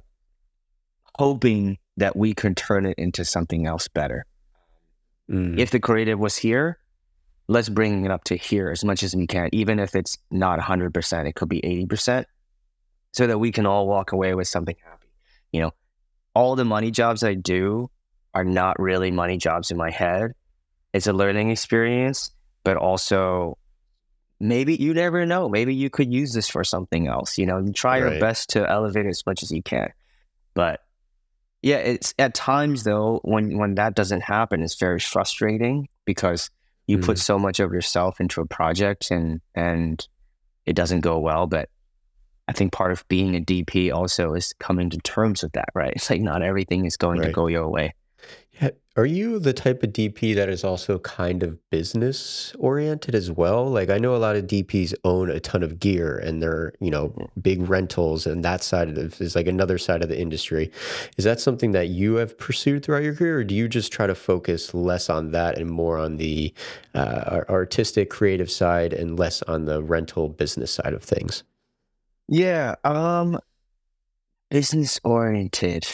hoping that we can turn it into something else better. Mm. If the creative was here, let's bring it up to here as much as we can, even if it's not one hundred percent, it could be eighty percent, so that we can all walk away with something happy, you know? All the money jobs I do are not really money jobs in my head. It's a learning experience, but also maybe you never know. Maybe you could use this for something else. You know, you try right. your best to elevate it as much as you can. But yeah, it's at times though, when, when that doesn't happen, it's very frustrating because you mm. put so much of yourself into a project and, and it doesn't go well. But I think part of being a D P also is coming to terms with that, right? It's like not everything is going right. to go your way. Yeah. Are you the type of D P that is also kind of business oriented as well? Like I know a lot of D Ps own a ton of gear and they're, you know, big rentals, and that side of it is like another side of the industry. Is that something that you have pursued throughout your career, or do you just try to focus less on that and more on the uh, artistic creative side and less on the rental business side of things? Yeah, um, business oriented.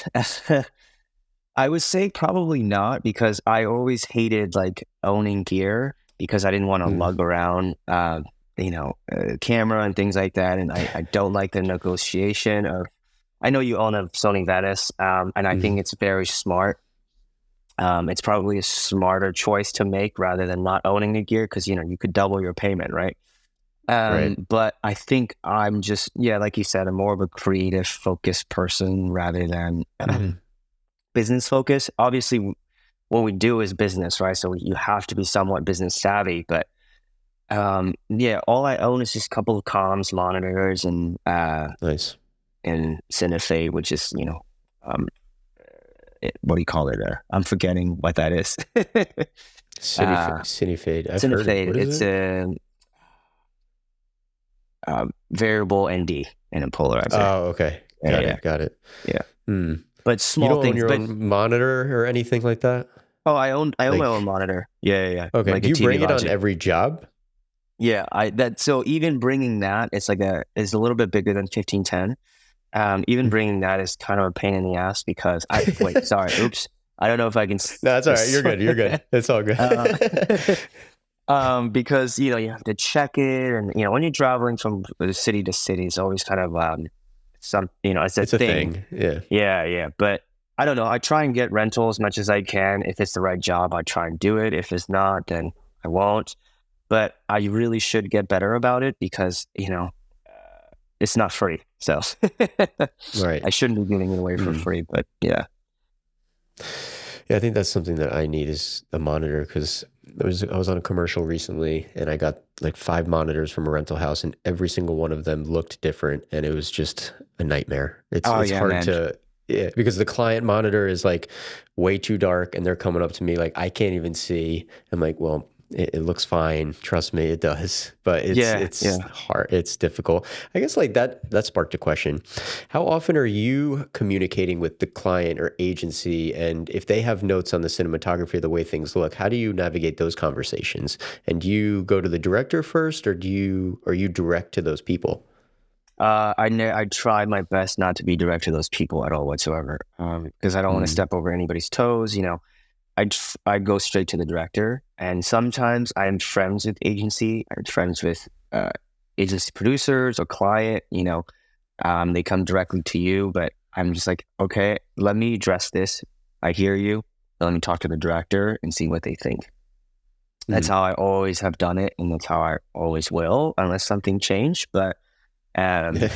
I would say probably not, because I always hated like owning gear because I didn't want to mm. lug around, uh, you know, a camera and things like that. And I, I don't like the negotiation of, I know you own a Sony Venice, um, and I mm. think it's very smart. Um, it's probably a smarter choice to make rather than not owning the gear because, you know, you could double your payment, right? Um, Right. but I think I'm just, yeah, like you said, I'm more of a creative focused person rather than Mhm. business focused. Obviously, w- what we do is business, right? So you have to be somewhat business savvy. But um, yeah, all I own is just a couple of comms, monitors, and uh, Nice. and Cinefade, which is, you know, um, it, what do you call it? Uh, I'm forgetting what that is. Cine uh, Cinefade. I've heard it. Cinefade. What is It's it? a, um variable N D and a polarizer. Oh, okay. Yeah, Got yeah, it. Got it. yeah. Hmm. But You small don't own things. your But own monitor or anything like that? oh, I own I own my own Like, monitor. Yeah, yeah, yeah. okay. Like Do a you T V bring it on Logic. every job? Yeah, I that so even bringing that, it's like a is a little bit bigger than fifteen ten. Um, even bringing that is kind of a pain in the ass because I wait, sorry, oops. I don't know if I can. s- No, that's all right. s- You're good. You're good. It's all good. uh, um, because you know you have to check it, and you know when you're traveling from city to city, it's always kind of um some you know it's a It's a thing. thing. Yeah. Yeah, yeah. But I don't know. I try and get rental as much as I can. If it's the right job, I try and do it. If it's not, then I won't. But I really should get better about it because, you know, uh, it's not free. So Right. I shouldn't be giving it away for Mm. free. But yeah. Yeah, I think that's something that I need is a monitor because I was I was on a commercial recently and I got like five monitors from a rental house and every single one of them looked different and it was just a nightmare. It's Oh, it's yeah, hard man. to yeah, because the client monitor is like way too dark and they're coming up to me like I can't even see. I'm like, well, it, it looks fine. Trust me, it does. But it's Yeah, it's yeah. hard. It's difficult. I guess like that that sparked a question. How often are you communicating with the client or agency? And if they have notes on the cinematography, the way things look, how do you navigate those conversations? And do you go to the director first, or do you are you direct to those people? Uh, I ne- I try my best not to be direct to those people at all whatsoever, um, because I don't want to Mm, step over anybody's toes. You know, I I go straight to the director, and sometimes I'm friends with agency. I'm friends with uh, agency producers or client. You know, um, they come directly to you, but I'm just like, okay, let me address this. I hear you. Let me talk to the director and see what they think. That's mm. how I always have done it, and that's how I always will, unless something changed. But um,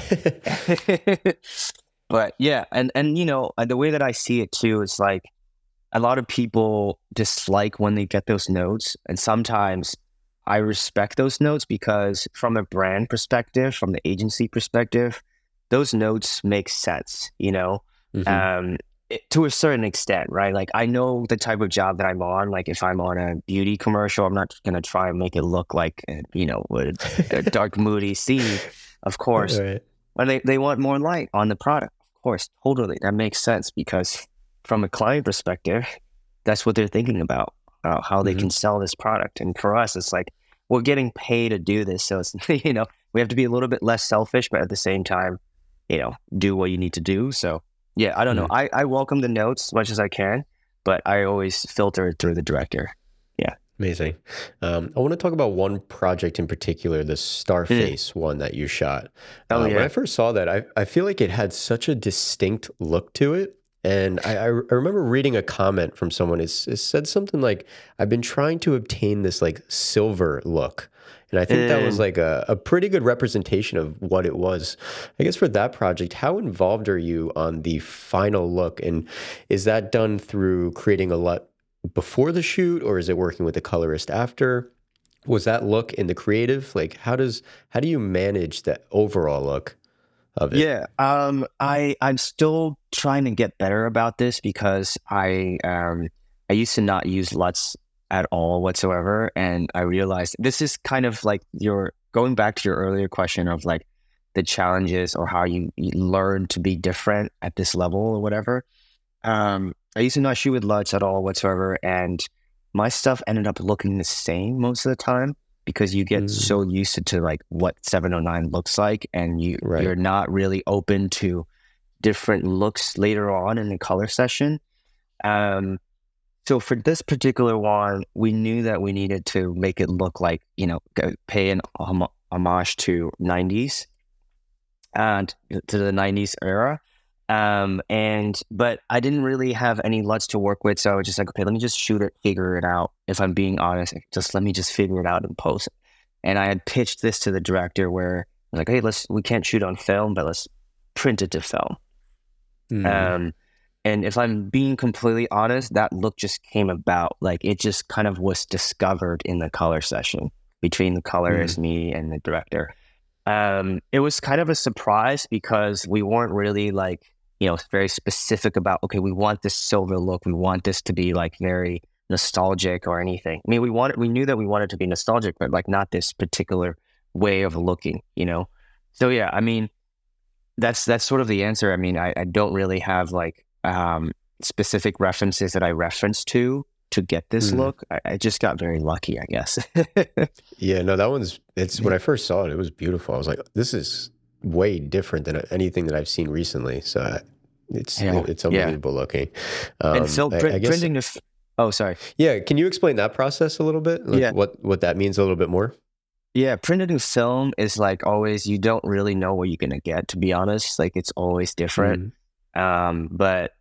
but yeah, and and you know, uh, the way that I see it too is like a lot of people dislike when they get those notes, and sometimes I respect those notes because from a brand perspective, from the agency perspective, those notes make sense, you know, Mhm. um, it- to a certain extent, right? Like I know the type of job that I'm on. Like if I'm on a beauty commercial, I'm not going to try and make it look like, uh, you know, a, a dark, moody scene, of course. Right. When they, they want more light on the product, of course, totally. That makes sense because from a client perspective, that's what they're thinking about, uh, how they can Mhm. sell this product. And for us, it's like we're getting paid to do this. So it's, you know, we have to be a little bit less selfish, but at the same time, you know, do what you need to do. So yeah, I don't know. Mm. I, I welcome the notes as much as I can, but I always filter it through the director. Yeah. Amazing. Um, I want to talk about one project in particular, the Mm. Starface one that you shot. Oh Uh, when yeah. I first saw that, I, I feel like it had such a distinct look to it. And I, I, I remember reading a comment from someone. It's, it said something like, I've been trying to obtain this like silver look. And I think that was Mm. like a, a pretty good representation of what it was. I guess for that project, how involved are you on the final look? And is that done through creating a lot before the shoot, or is it working with the colorist after? Was that look in the creative? Like, how does how do you manage the overall look of it? Yeah, um, I I'm still trying to get better about this because I um I used to not use LUTs at all whatsoever, and I realized this is kind of like your going back to your earlier question of like the challenges or how you, you learn to be different at this level or whatever. Um, I used to not shoot with LUTs at all whatsoever, and my stuff ended up looking the same most of the time because you get Mm, so used to, to like what seven oh nine looks like, and you right. you're not really open to different looks later on in the color session. Um, so for this particular one, we knew that we needed to make it look like you know g- pay an hom- homage to nineties and to the nineties era. Um, and but I didn't really have any L U Ts to work with, so I was just like, okay, let me just shoot it, figure it out. If I'm being honest, just let me just figure it out in post. And I had pitched this to the director where I was like, hey, let's we can't shoot on film, but let's print it to film. Mm. Um, and if I'm being completely honest, that look just came about. Like it just kind of was discovered in the color session between the colorist, Mm. me, and the director. Um, it was kind of a surprise because we weren't really like, you know, very specific about, okay, we want this silver look. We want this to be like very nostalgic or anything. I mean, we wanted, we knew that we wanted to be nostalgic, but like not this particular way of looking, you know? So yeah, I mean, that's, that's sort of the answer. I mean, I, I don't really have like, um, specific references that I reference to, to get this Mm. look. I, I just got very lucky, I guess. Yeah, no, that one's, it's when I first saw it, it was beautiful. I was like, this is way different than anything that I've seen recently. So I, it's, Yeah. it's Yeah. unbelievable looking. Um, And so I- print, I guess- printing the, f- oh, sorry. yeah. Can you explain that process a little bit? Like Yeah. what, what that means a little bit more? Yeah, printing film is like always, you don't really know what you're going to get, to be honest. Like it's always different. Mm. Um, but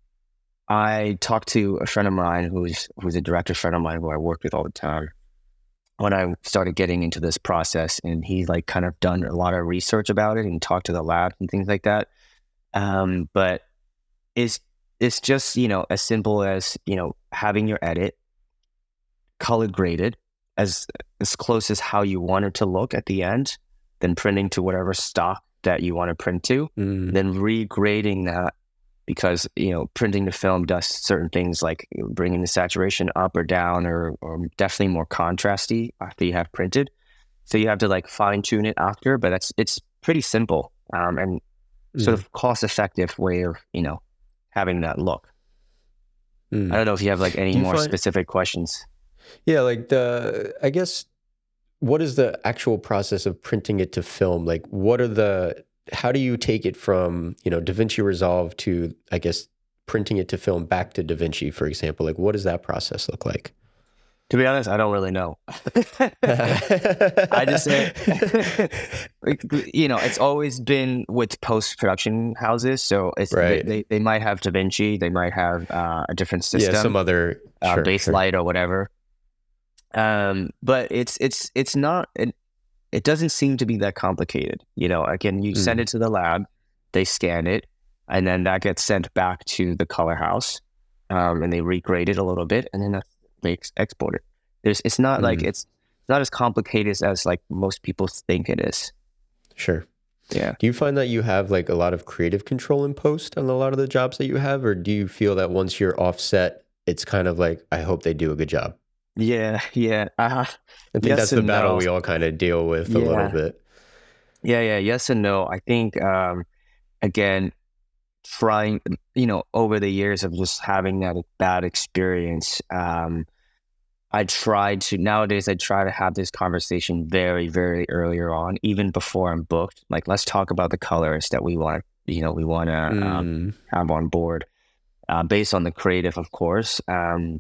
I talked to a friend of mine who's who's a director friend of mine who I worked with all the time when I started getting into this process, and he like kind of done a lot of research about it and talked to the lab and things like that. Um, but it's it's just, you know, as simple as, you know, having your edit color graded as as close as how you want it to look at the end, then printing to whatever stock that you want to print to, Mm. then regrading that, because, you know, printing the film does certain things like bringing the saturation up or down, or or definitely more contrasty after you have printed. So you have to like fine tune it after, but it's it's pretty simple um, and sort Mm. of cost effective way of, you know, having that look. Mm. I don't know if you have like any Do you more find- specific questions. Yeah, like the, I guess, what is the actual process of printing it to film? Like, what are the, how do you take it from, you know, DaVinci Resolve to, I guess, printing it to film back to DaVinci, for example? Like, what does that process look like? To be honest, I don't really know. I just say, you know, it's always been with post-production houses. So it's, Right. they, they, they might have DaVinci, they might have uh, a different system. Yeah, some other uh, sure, base sure. light or whatever. Um, but it's it's it's not it, it doesn't seem to be that complicated. You know, again, you send Mm. it to the lab, they scan it, and then that gets sent back to the color house, um, and they regrade it a little bit, and then that's, they ex- export it. There's it's not like Mm. it's not as complicated as like most people think it is. Sure. Yeah. Do you find that you have like a lot of creative control in post on a lot of the jobs that you have, or do you feel that once you're offset, it's kind of like, I hope they do a good job? Yeah, yeah. Uh, I think Yes that's the and battle no. we all kind of deal with a Yeah. little bit. Yeah, yeah, yes and no. I think, um, again, trying, you know, over the years of just having that bad experience, um, I try to, nowadays, I try to have this conversation very, very earlier on, even before I'm booked. Like, let's talk about the colors that we want, you know, we want to um, Mm. have on board, uh, based on the creative, of course, um,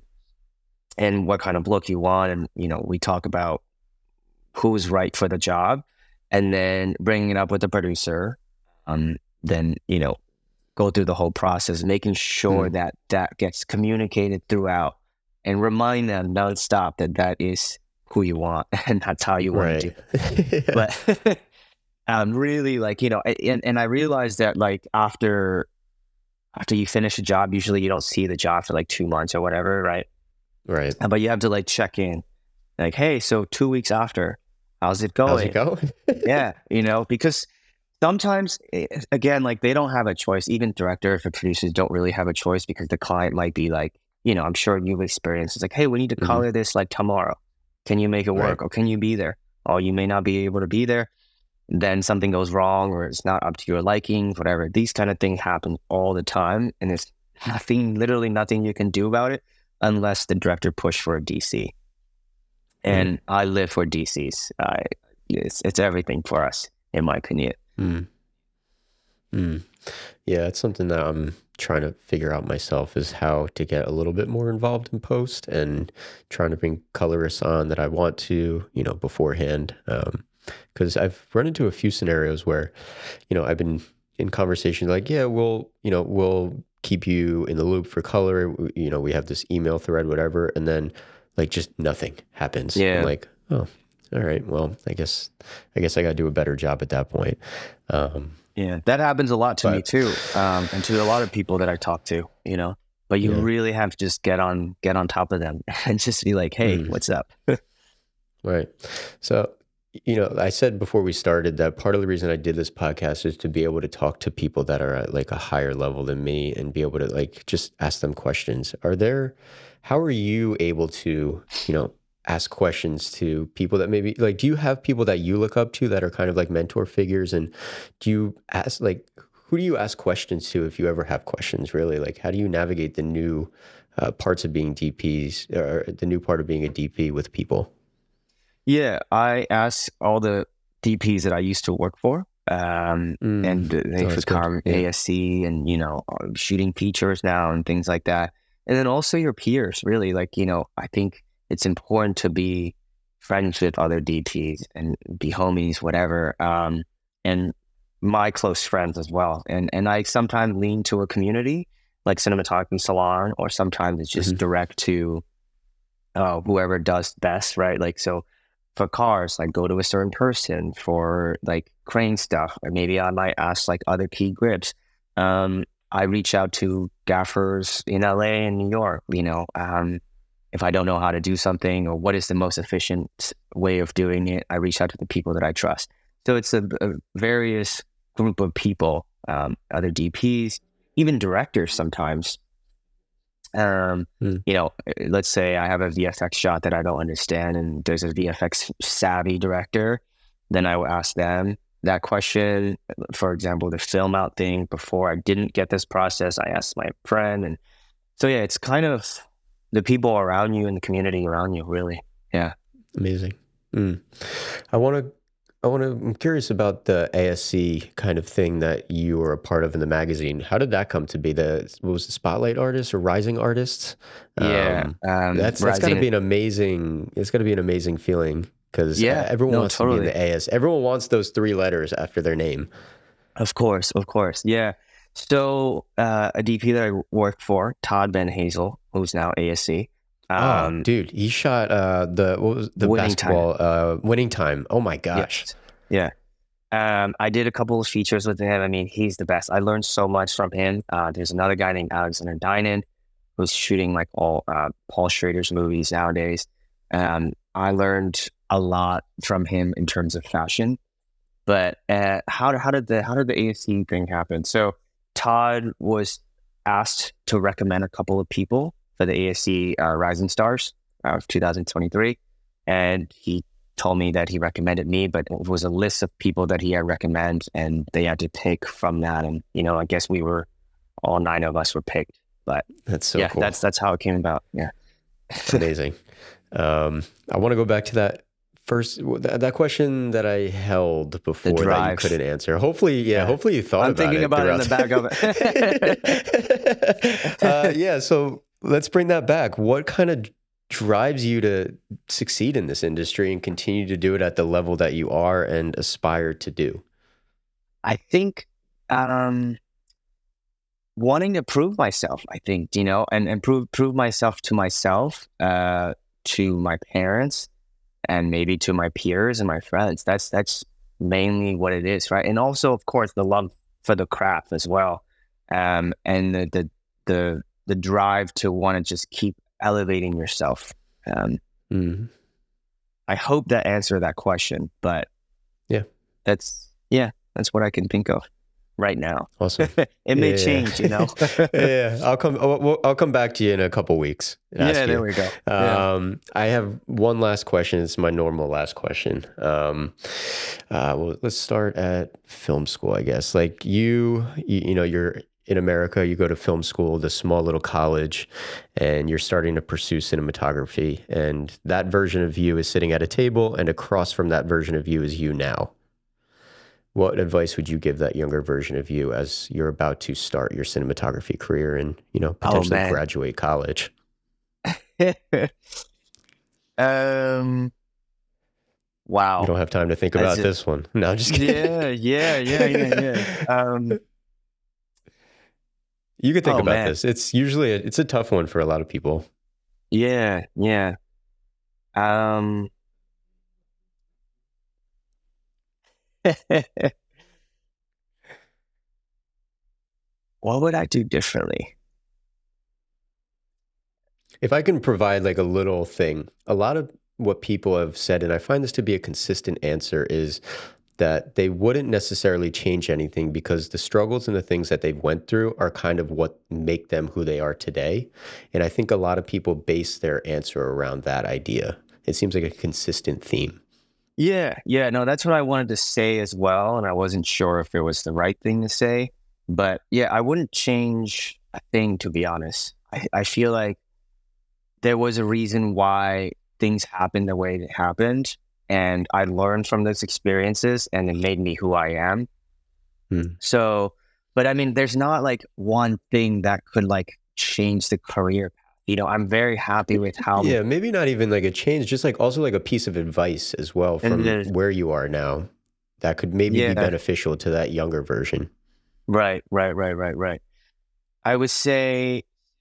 and what kind of look you want. And, you know, we talk about who's right for the job, and then bringing it up with the producer, um, then, you know, go through the whole process, making sure Mm. that that gets communicated throughout, and remind them nonstop that that is who you want and that's how you want to do Right. but um really, like, you know, and, and I realized that like after after you finish a job, usually you don't see the job for like two months or whatever, right? Right. Uh, but you have to like check in, like, hey, so two weeks after, how's it going? How's it going? Yeah, you know, because sometimes, eh, again, like they don't have a choice. Even directors or producers don't really have a choice, because the client might be like, you know, I'm sure you've experienced, it's like, hey, we need to Mhm. color this like tomorrow. Can you make it work? Right. Or can you be there? Or you may not be able to be there. Then something goes wrong, or it's not up to your liking, whatever. These kind of things happen all the time. And there's nothing, literally nothing you can do about it unless the director pushed for a D C. And I live for D Cs. I, it's, it's everything for us, in my opinion. Mm. Mm. Yeah, it's something that I'm trying to figure out myself, is how to get a little bit more involved in post, and trying to bring colorists on that I want to, you know, beforehand. Um, because I've run into a few scenarios where, you know, I've been in conversation like, yeah, we'll, you know, we'll keep you in the loop for color. You know, we have this email thread, whatever. And then like just nothing happens. I'm Yeah. like, oh, all right. Well, I guess, I guess I got to do a better job at that point. Um, Yeah. That happens a lot to me but too. Um, and to a lot of people that I talk to, you know, but you yeah. really have to just get on, get on top of them and just be like, hey, Mm. what's up? Right. So, you know, I said before we started that part of the reason I did this podcast is to be able to talk to people that are at like a higher level than me and be able to like just ask them questions. Are there, how are you able to, you know, ask questions to people that maybe like, do you have people that you look up to that are kind of like mentor figures? And do you ask, like, who do you ask questions to if you ever have questions, really? Like, how do you navigate the new uh, parts of being D Ps or the new part of being a D P with people? Yeah, I asked all the D Ps that I used to work for, um, Mm. and they've Oh, that's good. become Yeah. A S C and, you know, are shooting features now and things like that. And then also your peers, really. Like, you know, I think it's important to be friends with other D Ps and be homies, whatever. Um, and my close friends as well. And and I sometimes lean to a community like Cinematography Salon, or sometimes it's just Mhm. direct to uh, whoever does best, right? Like, so for cars, like go to a certain person. For like crane stuff, or maybe I might ask like other key grips. Um, I reach out to gaffers in L A and New York, you know, um, if I don't know how to do something or what is the most efficient way of doing it, I reach out to the people that I trust. So it's a, a various group of people, um, other D Ps, even directors sometimes. Um, Mm. you know, let's say I have a V F X shot that I don't understand and there's a V F X savvy director, then I will ask them that question. For example, the film out thing, before I didn't get this process, I asked my friend. And so, yeah, it's kind of the people around you and the community around you, really. Yeah. Amazing. Mm. I want to, I want to, I'm curious about the A S C kind of thing that you were a part of in the magazine. How did that come to be? The, what was the Spotlight Artists or Rising Artists? Yeah. Um, Um, that's, that's got to rising. be an amazing, it's got to be an amazing feeling because Yeah. everyone No, wants to be in totally. the A S. Everyone wants those three letters after their name. Of course. Of course. Yeah. So uh, a D P that I worked for, Todd Van Hazel, who's now A S C. Oh, Um, dude, he shot uh, the, what was the Winning Time. basketball, uh, Winning Time. Oh my gosh. Yes. Yeah. Um, I did a couple of features with him. I mean, he's the best. I learned so much from him. Uh, there's another guy named Alexander Dinan who's shooting like all uh, Paul Schrader's movies nowadays. Um, I learned a lot from him in terms of fashion. But uh, how how did the how did the A S C thing happen? So Todd was asked to recommend a couple of people for the A S C uh, Rising Stars of two thousand twenty-three, and he told me that he recommended me, but it was a list of people that he had recommended, and they had to pick from that. And you know, I guess we were all nine of us were picked. But That's so yeah, cool. that's that's how it came about. Yeah, Amazing. Um, I want to go back to that first that, that question that I held before that you drive. couldn't answer. Hopefully, yeah, Yeah. hopefully you thought I'm about thinking it. about it in throughout the back of it. uh, yeah, so let's bring that back. What kind of drives you to succeed in this industry and continue to do it at the level that you are and aspire to do? I think um, wanting to prove myself, I think, you know, and, and prove prove myself to myself, uh, to my parents, and maybe to my peers and my friends. That's that's mainly what it is, right? And also, of course, the love for the craft as well, um, and the the the the drive to want to just keep elevating yourself. Um, Mm. I hope that answered that question, but Yeah. that's yeah, that's what I can think of right now. Awesome. It may Yeah, change, you know. yeah, I'll come. I'll, I'll come back to you in a couple weeks. and ask Yeah, you. there we go. Yeah. Um, I have one last question. It's my normal last question. Um, uh, well, let's start at film school, I guess. Like you, you, you know, you're in America. You go to film school, this small little college, and you're starting to pursue cinematography. And that version of you is sitting at a table, and across from that version of you is you now. What advice would you give that younger version of you as you're about to start your cinematography career and, you know, potentially man. graduate college? um, Wow. You don't have time to think about That's it. this one. No, I'm just kidding. Yeah, yeah, yeah, yeah, yeah. Um, you could think oh, about man. this. It's usually a, it's a tough one for a lot of people. Yeah, yeah. Um, what would I do differently? If I can provide like a little thing, a lot of what people have said, and I find this to be a consistent answer, is that they wouldn't necessarily change anything because the struggles and the things that they've went through are kind of what make them who they are today. And I think a lot of people base their answer around that idea. It seems like a consistent theme. Yeah, yeah, no, that's what I wanted to say as well. And I wasn't sure if it was the right thing to say. But yeah, I wouldn't change a thing, to be honest. I, I feel like there was a reason why things happened the way it happened. And I learned from those experiences and it made me who I am. Hmm. So, but I mean, there's not like one thing that could like change the career path. You know, I'm very happy with how. Yeah, maybe not even like a change, just like also like a piece of advice as well from then, where you are now that could maybe yeah. be beneficial to that younger version. Right, right, right, right, right. I would say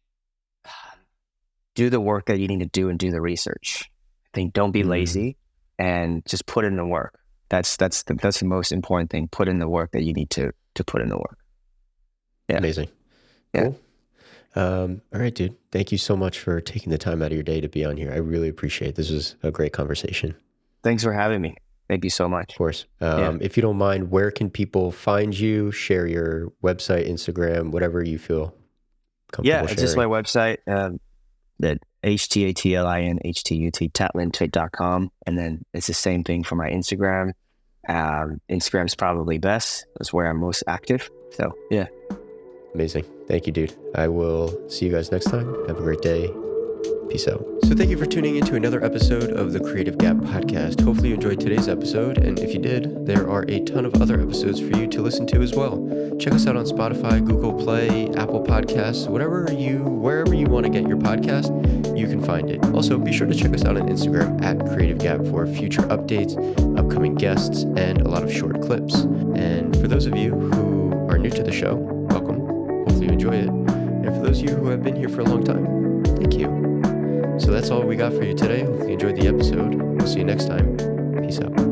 do the work that you need to do and do the research. I think don't be Mm. lazy and just put in the work. That's that's the that's the most important thing. Put in the work that you need to to put in the work. Yeah. Amazing. Yeah. Cool. Um, all right, dude. Thank you so much for taking the time out of your day to be on here. I really appreciate it. This was a great conversation. Thanks for having me. Thank you so much. Of course. Um, Yeah. If you don't mind, where can people find you? Share your website, Instagram, whatever you feel comfortable Yeah, sharing. it's just my website, um, that H T A T L I N H T U T, tatlintit dot com. And then it's the same thing for my Instagram. Um, Instagram's probably best. That's where I'm most active. So, yeah. Amazing. Thank you, dude. I will see you guys next time. Have a great day. Peace out. So thank you for tuning into another episode of the Creative Gap Podcast. Hopefully you enjoyed today's episode. And if you did, there are a ton of other episodes for you to listen to as well. Check us out on Spotify, Google Play, Apple Podcasts, whatever you, wherever you want to get your podcast, you can find it. Also, be sure to check us out on Instagram at Creative Gap for future updates, upcoming guests, and a lot of short clips. And for those of you who are new to the show, welcome. Hopefully you enjoy it. And for those of you who have been here for a long time, thank you. So that's all we got for you today. Hopefully you enjoyed the episode. We'll see you next time. Peace out.